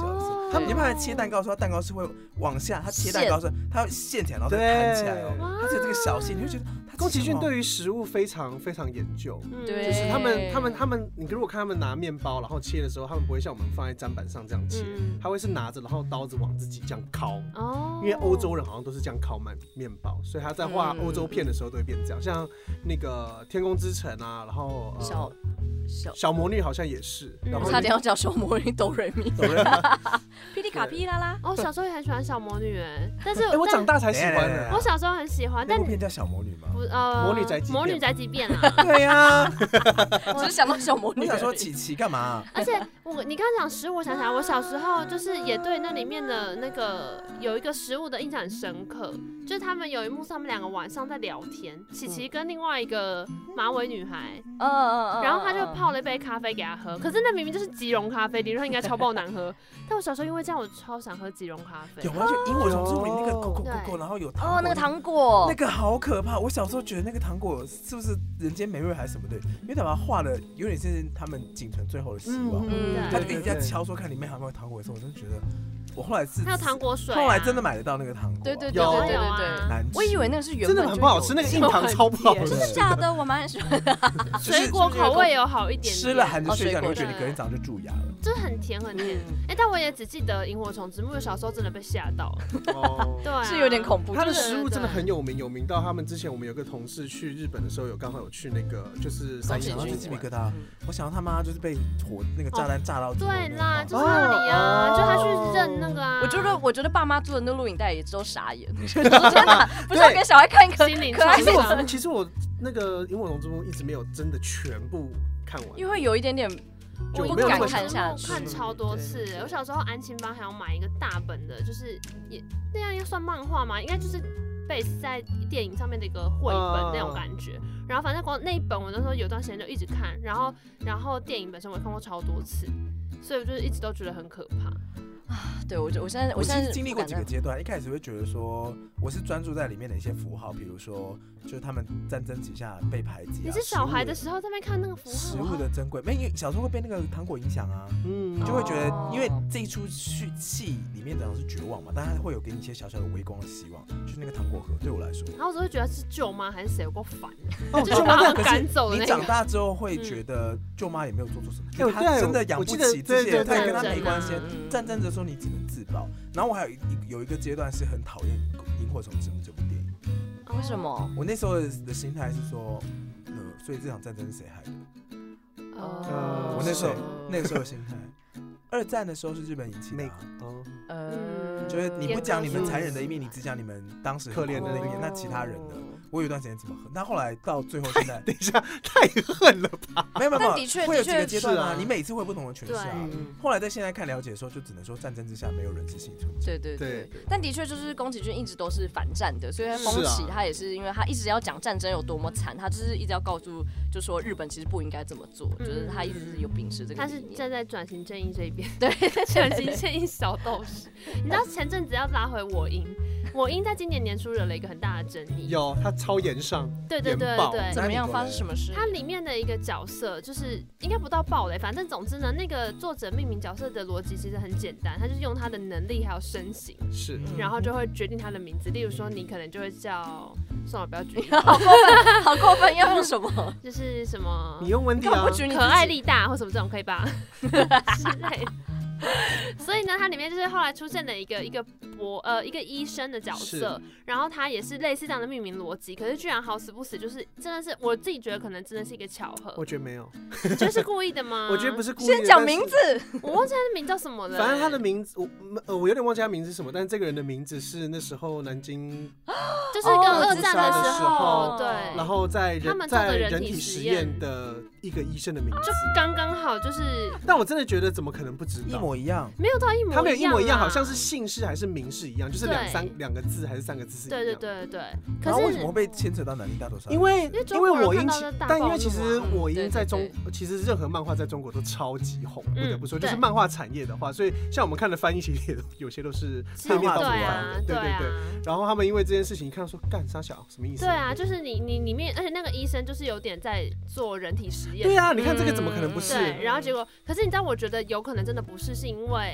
你们切蛋糕的时候，蛋糕是会往下，他切蛋糕的时候，他会陷起来，然后再弹起来哦。它是有这个小线，你会觉得宫崎骏对于食物非常非常研究。 对， 就是他们，你如果看他们拿面包，然后切的时候，他们不会像我们放在砧板上这样切，他会是拿着，然后刀子往自己这样敲。因为欧洲人好像都是这样敲面包，所以他在画欧洲片的时候都会变这样。像那个《天空之城》啊，然后小魔女好像也是，然后差点要叫小魔女哆瑞咪，霹雳卡霹雳啦啦。 我小时候也很喜欢小魔女但是我长大才喜欢的。 我小时候很喜欢，但那部片叫小魔女吗？ 魔女宅急便啊。 对呀， 只是想到小魔女。 我想说琪干嘛？ 而且你刚刚讲食物，我想起来，我小时候就是也对那里面的那个有一个食物的印象很深刻，就是他们有一幕，他们2个晚上在聊天，琪跟另外一个马尾女孩，然后他就泡了一杯咖啡给他喝，可是那明明就是即溶咖啡，理论上应该超爆难喝。但我小时候因为这样，我超想喝即溶咖啡。 有啊，就萤火虫之墓里那个狗，然后有糖果， 那个糖果， 那个好可怕。我小时候觉得那个糖果是不是人间美味还是什么的？因为他把它画的有点是他们仅存最后的希望，他就一直在敲说看里面还有没有糖果的时候，我真的觉得。我后来是还有糖果水， 后来真的买得到那个糖果， 对， 我以为那个是原本真的很不好吃，那个硬糖超不好吃， 真的假的？我蛮喜欢的， 水果口味有好一点， 吃了含着睡觉，你会觉得你隔天早上就蛀牙了， 就是很甜很甜。但我也只记得萤火虫之墓，小时候真的被吓到，对， 是有点恐怖。 它的食物真的很有名到他们之前我们有个同事去日本的时候，刚好有去那个就是三义鸡皮疙瘩，我想到他妈就是被那个炸弹炸到， 对啦，就是那里啊，就他去认那个啊， 我觉得爸妈做的那录影带也都傻眼，天哪，不是要给小孩看一个心灵可爱的。 其实我那个萤火虫之墓一直没有真的全部看完， 因为有一点点就不敢看下去， 看超多次。我小时候安亲班还要买一个大本的，就是也那样应该算漫画吗？应该就是base在电影上面的一个绘本那种感觉。然后反正光那一本我那时候有段时间就一直看，然后电影本身我也看过超多次，所以我就是一直都觉得很可怕。 对，我现在经历过几个阶段，一开始会觉得说我是专注在里面的一些符号，比如说就是他们战争底下被排挤。 你是小孩的时候在那边看那个符号， 食物的珍贵，因为小时候会被那个糖果影响啊，就会觉得因为这一出戏里面讲的是绝望嘛，但它会有给你一些小小的微光的希望，就是那个糖果盒对我来说。 然后我只会觉得是舅妈还是谁有够烦，就是把他们赶走的那个。 你长大之后会觉得舅妈也没有做错什么，就她真的养不起这些，她也跟她没关系。战争的时候你只能自保。然后我还有一个阶段是很讨厌《萤火虫之墓》这部电影。 为什么？ 我那时候的心态是说，所以这场战争是谁害的？我那时候的心态。2战的时候是日本引起的，就是你不讲你们残忍的一面，你只讲你们当时可怜的那一面，那其他人呢？我有一段时间这么恨，但后来到最后现在， 等一下太恨了吧？ 没有， 的确会有几个阶段啊，你每次会不同的诠释啊。后来在现在看了解的时候，就只能说战争之下没有人是幸存。 对。但的确就是宫崎骏一直都是反战的，所以宫崎他也是因为他一直要讲战争有多么惨，他就是一直要告诉，就说日本其实不应该这么做，就是他一直是有秉持这个。 他是站在转型正义这一边， 对， 转型正义小斗士。你知道前阵子要拉回我英在今年年初惹了一个很大的争议， 有他超炎上， 对， 怎么样？发生什么事？ 它里面的一个角色就是应该不到暴雷，反正总之呢，那个作者命名角色的逻辑其实很简单，他就是用他的能力还有身形，然后就会决定他的名字。例如说，你可能就会叫，算了，不要举， 好过分，要用什么？ 就是什么？ 你用温蒂啊， 可爱力大或什么这种可以吧？之类的。所以呢，它里面就是后来出现了一个医生的角色，然后他也是类似这样的命名逻辑，可是居然好死不死，就是真的是我自己觉得可能真的是一个巧合。 我觉得没有， 你觉得是故意的吗？ 我觉得不是故意的。 先讲名字， 我忘记他的名叫什么了。 反正他的名字我有点忘记他名字是什么，但是这个人的名字是那时候南京， 就是跟2战的时候，对， 然后在人体实验的一个医生的名字， 就刚刚好就是。 但我真的觉得怎么可能不知道？ 一模一样， 没有到一模一样， 他没有一模一样，好像是姓氏还是名氏一样，就是两个字还是3个字是一样。 对。 可是为什么会被牵扯到南京大屠杀？ 因为我英，但因为其实我英在其实任何漫画在中国都超级红，不得不说，就是漫画产业的话，所以像我们看的翻译其实有些都是对面到处翻的，对。然后他们因为这件事情，你看说干啥小什么意思？ 对啊，就是你里面，而且那个医生就是有点在做人体实验。 对啊，你看这个怎么可能不是？ 对，然后结果，可是你知道，我觉得有可能真的不是，是因为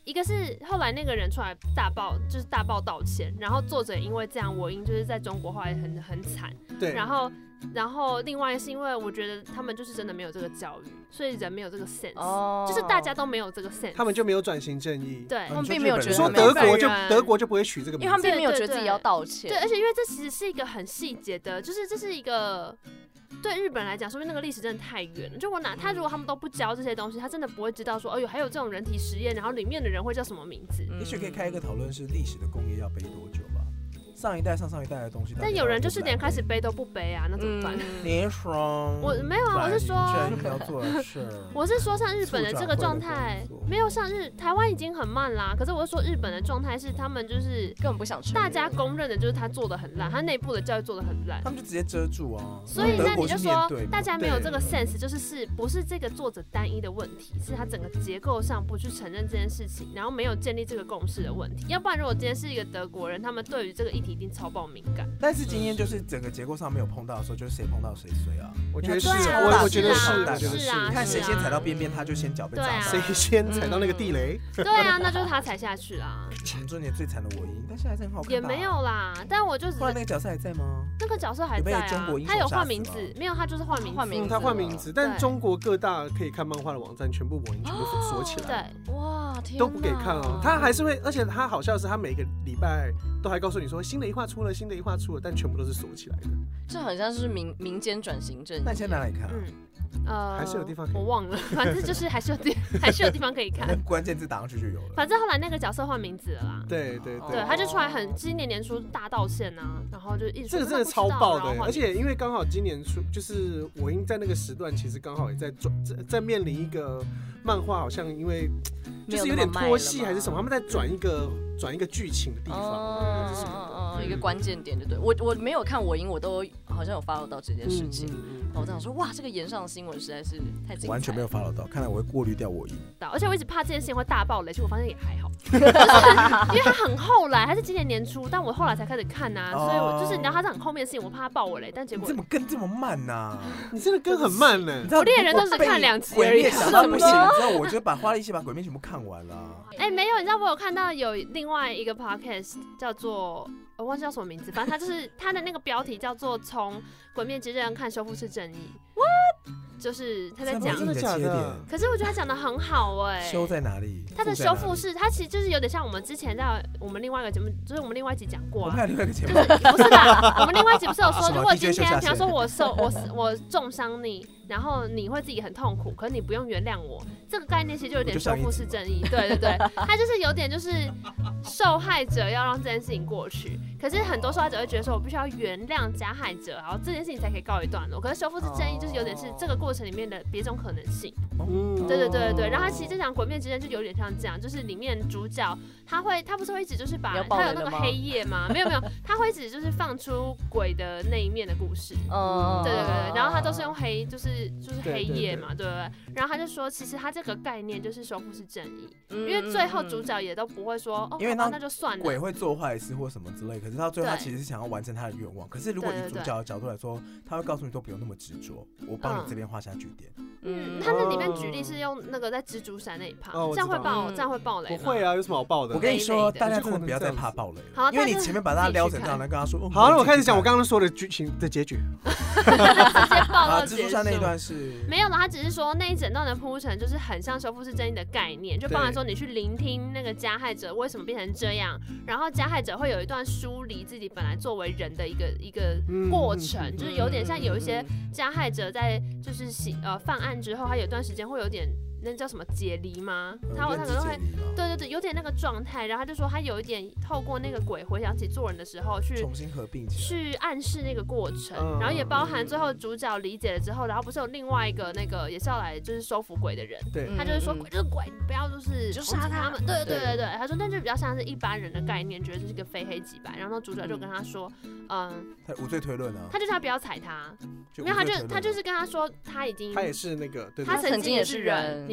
一个是后来那个人出来大爆道歉，然后作者也因为这样，我英就是在中国后来很惨。 对， 然后另外是因为我觉得他们就是真的没有这个教育，所以人没有这个 sense，就是大家都没有这个 sense， 他们就没有转型正义。 对， 他们并没有觉得说德国就不会取这个名字， 因为他们并没有觉得自己要道歉。 对，而且因为这其实是一个很细节的，就是这是一个。对日本人来讲，说明那个历史真的太远了。就他如果他们都不教这些东西，他真的不会知道说，哎呦，还有这种人体实验，然后里面的人会叫什么名字。 也许可以开一个讨论，是历史的工业要背多久吧？上一代的东西。但有人就是连开始背都不背啊，那怎么办？ 你说我没有啊，我是说要做的事。 我是说像日本的这个状态，没有像台湾已经很慢啦。可是我是说日本的状态是他们就是根本不想承认， 大家公认的就是他做的很烂，他内部的教育做的很烂， 他们就直接遮住啊。 所以那你就说大家没有这个 sense， 就是不是这个作者单一的问题，是他整个结构上不去承认这件事情，然后没有建立这个共识的问题。要不然如果今天是一个德国人，他们对于这个议题一定超爆敏感。 但是今天就是整个结构上没有碰到的时候，就是谁碰到谁衰啊。 我觉得是， 我觉得是啊， 看谁先踩到边边，他就先脚被砸谁先踩到那个地雷。 对啊，那就是他踩下去啦。 这年最惨的我赢，但现在还是很好看。 也没有啦，但我就后来那个角色还在吗？ 那个角色还在啊，他有换名字，没有他就是换名字， 他换名字，但中国各大可以看漫画的网站全部我赢全部锁起来， 对， 哇，天， 都不给看哦。他还是会，而且他好笑的是，他每个礼拜都还告诉你说新的一话出了，但全部都是锁起来的。 这好像是民间转型正义。 那你现在哪里看还是有地方可以， 我忘了，反正就是还是有地方可以看。 关键字打上去就有了。 反正后来那个角色换名字了啦。 对， 他就出来今年年初大道歉啊，然后就一直这个真的超爆的，而且因为刚好今年初就是我应在那个时段，其实刚好也在面临一个漫画，好像因为就是有点拖戏还是什么，他们在转一个剧情的地方，是什么的？ 一个关键点，对不对？我没有看我赢，我都好像有 follow 到这件事情。然后我在想说，哇，这个炎上的新闻实在是太精彩了， 完全没有 follow 到，看来我会过滤掉我赢。 而且我一直怕这件事情会大爆雷，结果我发现也还好，因为它很后来，它是今年年初，但我后来才开始看啊，所以我就是你知道它是很后面的事情，我怕它爆我雷，但结果你怎么跟这么慢呢？ 你真的跟很慢呢。 我猎人都是看2集而已， 想到不行，你知道我就花力气把鬼灭全部看完了。 没有，你知道我有看到有另外一个 podcast 叫做。我忘记叫什么名字，反正就是他的那个标题叫做从鬼灭之刃看修复式正义。What？ 就是他在讲， 真的假的？ 可是我觉得他讲的很好修在哪里？ 他的修复式，他其实就是有点像我们之前在我们另外一个节目，就是我们另外一集讲过。 我们还有另外一个节目， 不是啦，我们另外一集不是有说，如果今天比方说我重伤你，然后你会自己很痛苦，可是你不用原谅我，这个概念其实就有点修复式正义。对，他就是有点就是受害者要让这件事情过去，可是很多受害者会觉得说我必须要原谅加害者，然后这件事情才可以告一段落。可是修复式正义就是有点是这个过程里面的别种可能性。对，然后他其实这场鬼灭之刃就有点像这样，就是里面主角他不是会一直就是把他有那个黑夜吗？没有，他会一直就是放出鬼的那一面的故事。对，然后他都是用黑就是黑夜嘛，对不对？然后他就说，其实他这个概念就是修复式正义，因为最后主角也都不会说哦， 因为那就算了， 鬼会做坏事或什么之类，可是到最后他其实是想要完成他的愿望。可是如果以主角的角度来说，他会告诉你都不用那么执着，我帮你这边画下句点。 他那里面举例是用那个在蜘蛛山那一趴，这样会爆雷吗？ 不会啊，有什么好爆的？ 我跟你说，大家真的不要再怕爆雷了，因为你前面把他撩成这样，跟他说， 好，那我开始讲我刚刚说的剧情的结局。 直接爆到蜘蛛山那一段是没有了，他只是说那一整段的铺陈就是很像修复式正义的概念，就包含说你去聆听那个加害者为什么变成这样，然后加害者会有一段梳理自己本来作为人的一个过程，就是有点像有一些加害者在就是犯案之后，他有段时间会有点。那叫什么解离吗？他可能会，对，有点那个状态。然后他就说，他有一点透过那个鬼回想起做人的时候，去重新合并去暗示那个过程，然后也包含最后主角理解了之后，然后不是有另外一个那个也是要来就是收服鬼的人， 对， 他就是说鬼就是鬼，你不要就是杀他们。对，他说那就比较像是一般人的概念，觉得这是一个非黑即白。然后主角就跟他说， 他无罪推论啊， 他就是他不要踩他，因为他就是跟他说他也是那个， 对， 他曾经也是人。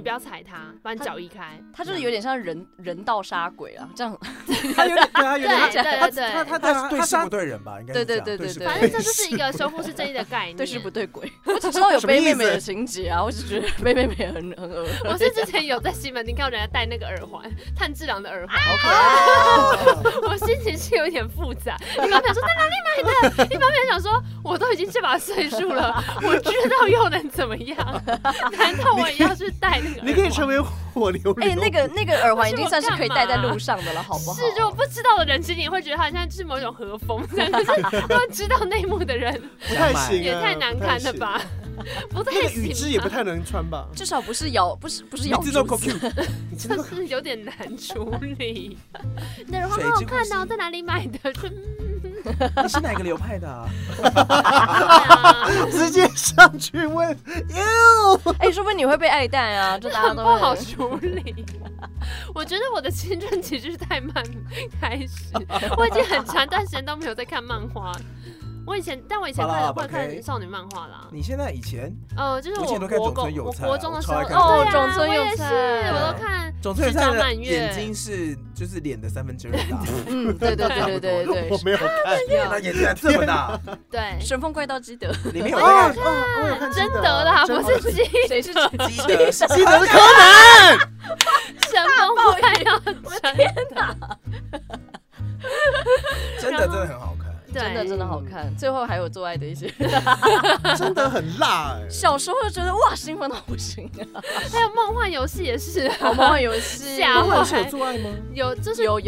不要踩它，把你脚移开。 他就是有点像人道杀鬼啊，这样。 他有点，对，他有点， 对， 他对事不对人吧，应该是这样。 对， 反正这就是一个修复式正义的概念。 对事不对鬼。我只知道有背妹妹的情节啊，我只觉得背妹妹很恶。 我是之前有在西门町看到人家戴那个耳环，炭治郎的耳环。我心情是有点复杂，一方面说在哪里买的，一方面想说我都已经这把岁数了，我知道又能怎么样？难道我也要去戴那个耳环？ 你可以成为火流流。 那个耳环已经算是可以戴在路上的了，好不好？ 是，如果不知道的人，其实你会觉得它现在是某种和风，可是如果知道内幕的人， 不太行， 也太难看了吧？不太行。 那个羽织也不太能穿吧？ 至少不是咬珠子， 就是有点难处理。那耳环好好看哦，在哪里买的？ 你是哪个流派的啊？ 直接上去问哟。 说不定你会被爱戴啊，这大家都不好处理。我觉得我的青春期就是太慢开始，我已经很长一段时间都没有在看漫画。我以前会看少女漫画啦。 你现在以前？ 就是我国中的时候， 种村有菜， 我都看。 种村有菜的眼睛就是脸的2/3大。 对， 我没有看。 那眼睛还这么大？ 对， 《 神风怪盗基德》 里面有我有看真德啦，不是基德， 谁是基德？ 是柯南。 神风怪盗， 我的天哪！ 真的很好看。 真的好看，最后还有做爱的一些， 真的很辣小时候就觉得哇，兴奋到不行啊！ 还有梦幻游戏也是， 梦幻游戏， 梦幻游戏有做爱吗？ 有，就是有。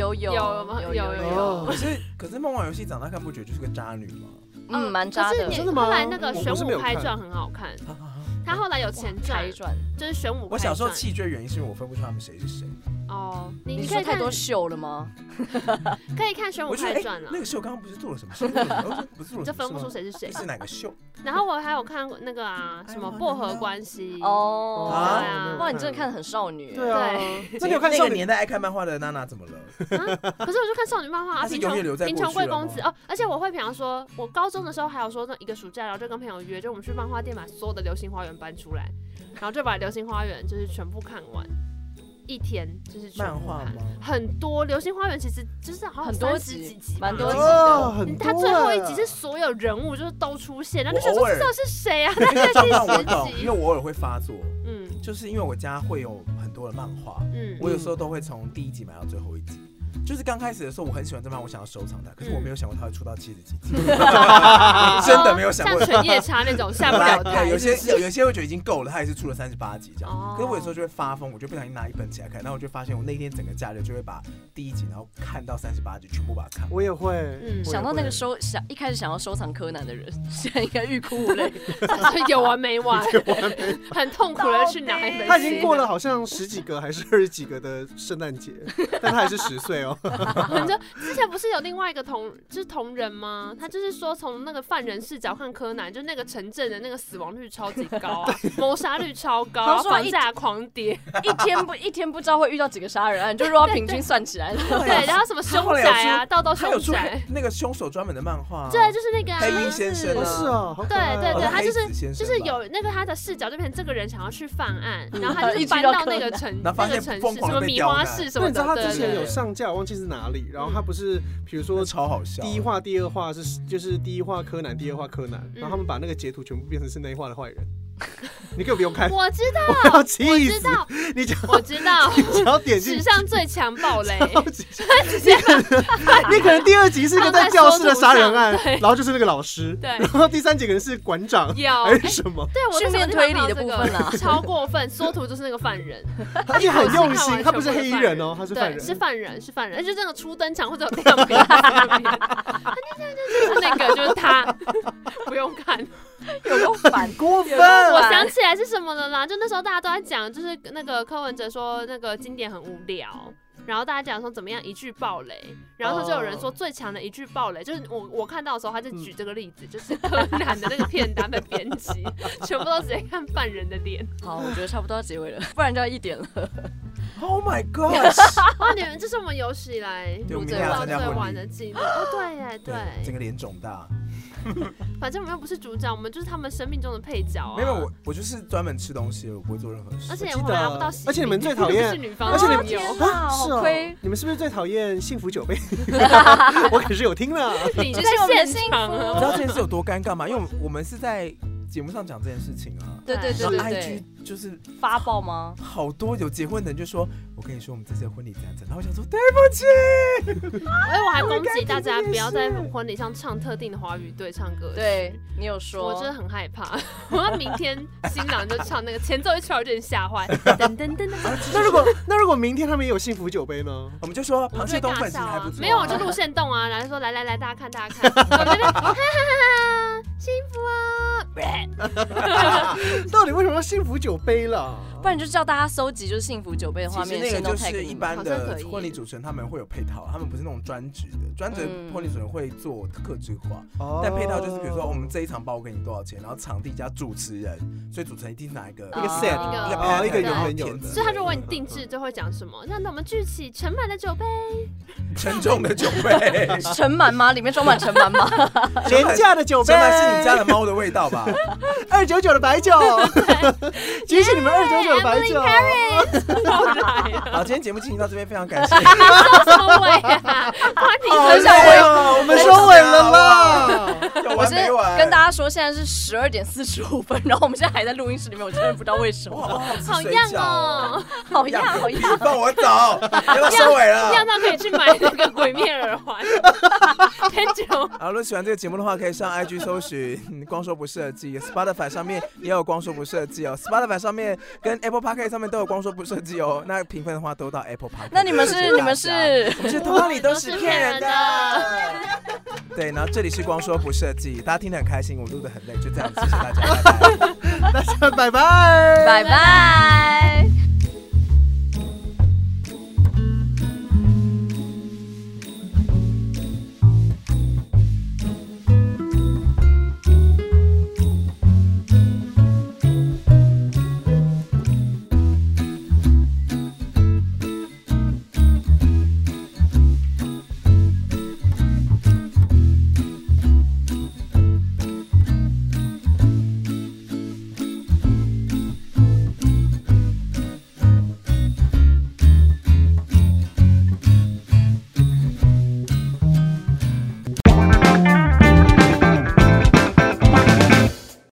可是梦幻游戏长大看不觉得就是个渣女吗？ 蛮渣的。 真的吗？ 后来那个玄武开传很好看，他后来有前传，就是玄武开传。 我小时候弃追原因是因为我分不出他们谁是谁。 你可以太多秀了吗？ 可以看玄武开传了。 那个秀刚刚不是做了什么秀？不是做了什么？ 就分不出谁是谁。 是哪个秀？ 然后我还有看那个什么薄荷关系。 哇，你真的看得很少女。 对啊。 那你有看那个年代爱看漫画的娜娜怎么了？ 可是我就看少女漫画啊，贫穷贵公子哦。而且我会比方说，我高中的时候还有说那一个暑假，然后就跟朋友约，就我们去漫画店把所有的流星花园搬出来，然后就把流星花园就是全部看完。一天就是漫画吗？ 很多《流星花园》其实就是好像很多 30几集， 蛮多集的。 它最后一集是所有人物就是都出现，然后就想说这到底是谁啊？在第10集， 因为我偶尔会发作，就是因为我家会有很多的漫画，我有时候都会从第1集买到最后1集。就是刚开始的时候，我很喜欢这漫，我想要收藏它，可是我没有想过它会出到70几集，真的没有想过。 像犬夜叉那种下不了台， 有些会觉得已经够了，它也是出了38集这样。可是我有时候就会发疯，我就不小心拿一本起来看，然后我就发现我那天整个假日就会把第1集，然后看到38集，全部把它看。 我也会， 想到那个一开始想要收藏柯南的人，现在应该欲哭无泪， 有完没完，很痛苦的去拿一本。 他已经过了好像10几个还是20几个的圣诞节，但他还是10岁哦。 你说之前不是有另外一个同人吗？他就是说从那个犯人视角看柯南，就那个城镇的那个死亡率超级高啊，谋杀率超高，然后房价狂跌， 一天不知道会遇到几个杀人案，就如果平均算起来了。 对，然后什么凶宅啊，道凶宅， 那个凶手专门的漫画， 对，就是那个黑衣先生啊， 是啊， 对，他就是有那个他的视角，就变成这个人想要去犯案，然后他就搬到那个城市，什么米花市什么的。 你知道他之前有上架，我忘记是哪里，然后他不是比如说超好笑， 第1话、第2话就是第1话柯南，第2话柯南，然后他们把那个截图全部变成是那一话的坏人。你可以不用看， 我知道， 我知道， 我知道， 你只要点进史上最强暴雷， 你可能第2集是个在教室的杀人案，然后就是那个老师， 对， 然后第3集可能是馆长，还是什么？ 对，我训练推理的部分啦， 超过分，缩图就是那个犯人， 而且很用心，他不是黑衣人哦，他是犯人， 是犯人，而且这个初登场或者有亮片，那个就是他，不用看。 有够反过分！ 我想起来是什么了啦，就那时候大家都在讲，就是那个柯文哲说那个经典很无聊，然后大家讲说怎么样一句爆雷，然后就有人说最强的一句爆雷，就是我看到的时候他就举这个例子，就是柯南的那个片单被编辑，全部都直接看犯人的脸。 好，我觉得差不多要结尾了，不然就要1点了。 Oh my god！ 哇，你们这是我们有史以来录制到最晚的记录。哦，对耶，对， 整个脸肿大。 反正我们又不是主角，我们就是他们生命中的配角啊。 没有，我就是专门吃东西，我不会做任何事。 而且我拿不到洗， 而且你们最讨厌， 是女方， 而且你们天哪，好亏！ 你们是不是最讨厌幸福酒杯？我可是有听了， 你在现场啊！ 你知道这件事有多尴尬吗？因为我们是在节目上讲这件事情啊。 对对对然后对 IG 就是发爆吗？ 好多有结婚的人就说，我跟你说我们这次的婚礼怎样怎样，然后我想说对不起， 我还恭喜大家不要在婚礼上唱特定的华语队唱歌。 对你有说， 我真的很害怕，我要明天新郎就唱那个前奏一出来，有点吓坏。噔噔噔噔。 那如果明天他们也有幸福酒杯呢？ 我们就说螃蟹冬粉其实还不错。 没有，我就路线动啊，然后说来，大家看，大家看，我这边哈哈哈，幸福啊！ 到底为什么要幸福酒杯了？ 不然你就叫大家搜集就是幸福酒杯的画面， 其实那个就先都 tag 是一般的婚礼主持人他们会有配套，他们不是那种专职的，专职婚礼主持人会做客制化，但配套就是比如说我们这一场包给你多少钱，然后场地加主持人，所以主持人一定是哪一个 set 一个有人有的， 所以他就问你定制就会讲什么，让我们举起盛满的酒杯， 沉重的酒杯， 盛满吗？里面装满盛满吗？ 廉价的酒杯， 盛满是你家的猫的味道吧 ？299的白酒，举起你们299的白酒。 好，今天节目进行到这边，非常感谢。 收尾啊！ 很想回， 我们收尾了啦。 我先跟大家说，现在是12点45分，然后我们现在还在录音室里面，我真的不知道为什么。 好样哦， 好样，好样！ 放我走，要收尾了。 样到可以去买那个鬼灭耳环。很久。 好，如果喜欢这个节目的话，可以上 IG 搜寻“光说不设计 ”，Spotify 上面也有“光说不设计”哦 ，Spotify 上面跟 Apple Podcast 上面都有“光说不设计”哦。那评分的话都到 Apple Podcast。 那你们是？ 我们是头脑里都是骗人的。对，然后这里是光说不设计，大家听得很开心，我录得很累，就这样，谢谢大家，拜拜。 大家拜拜， 拜拜。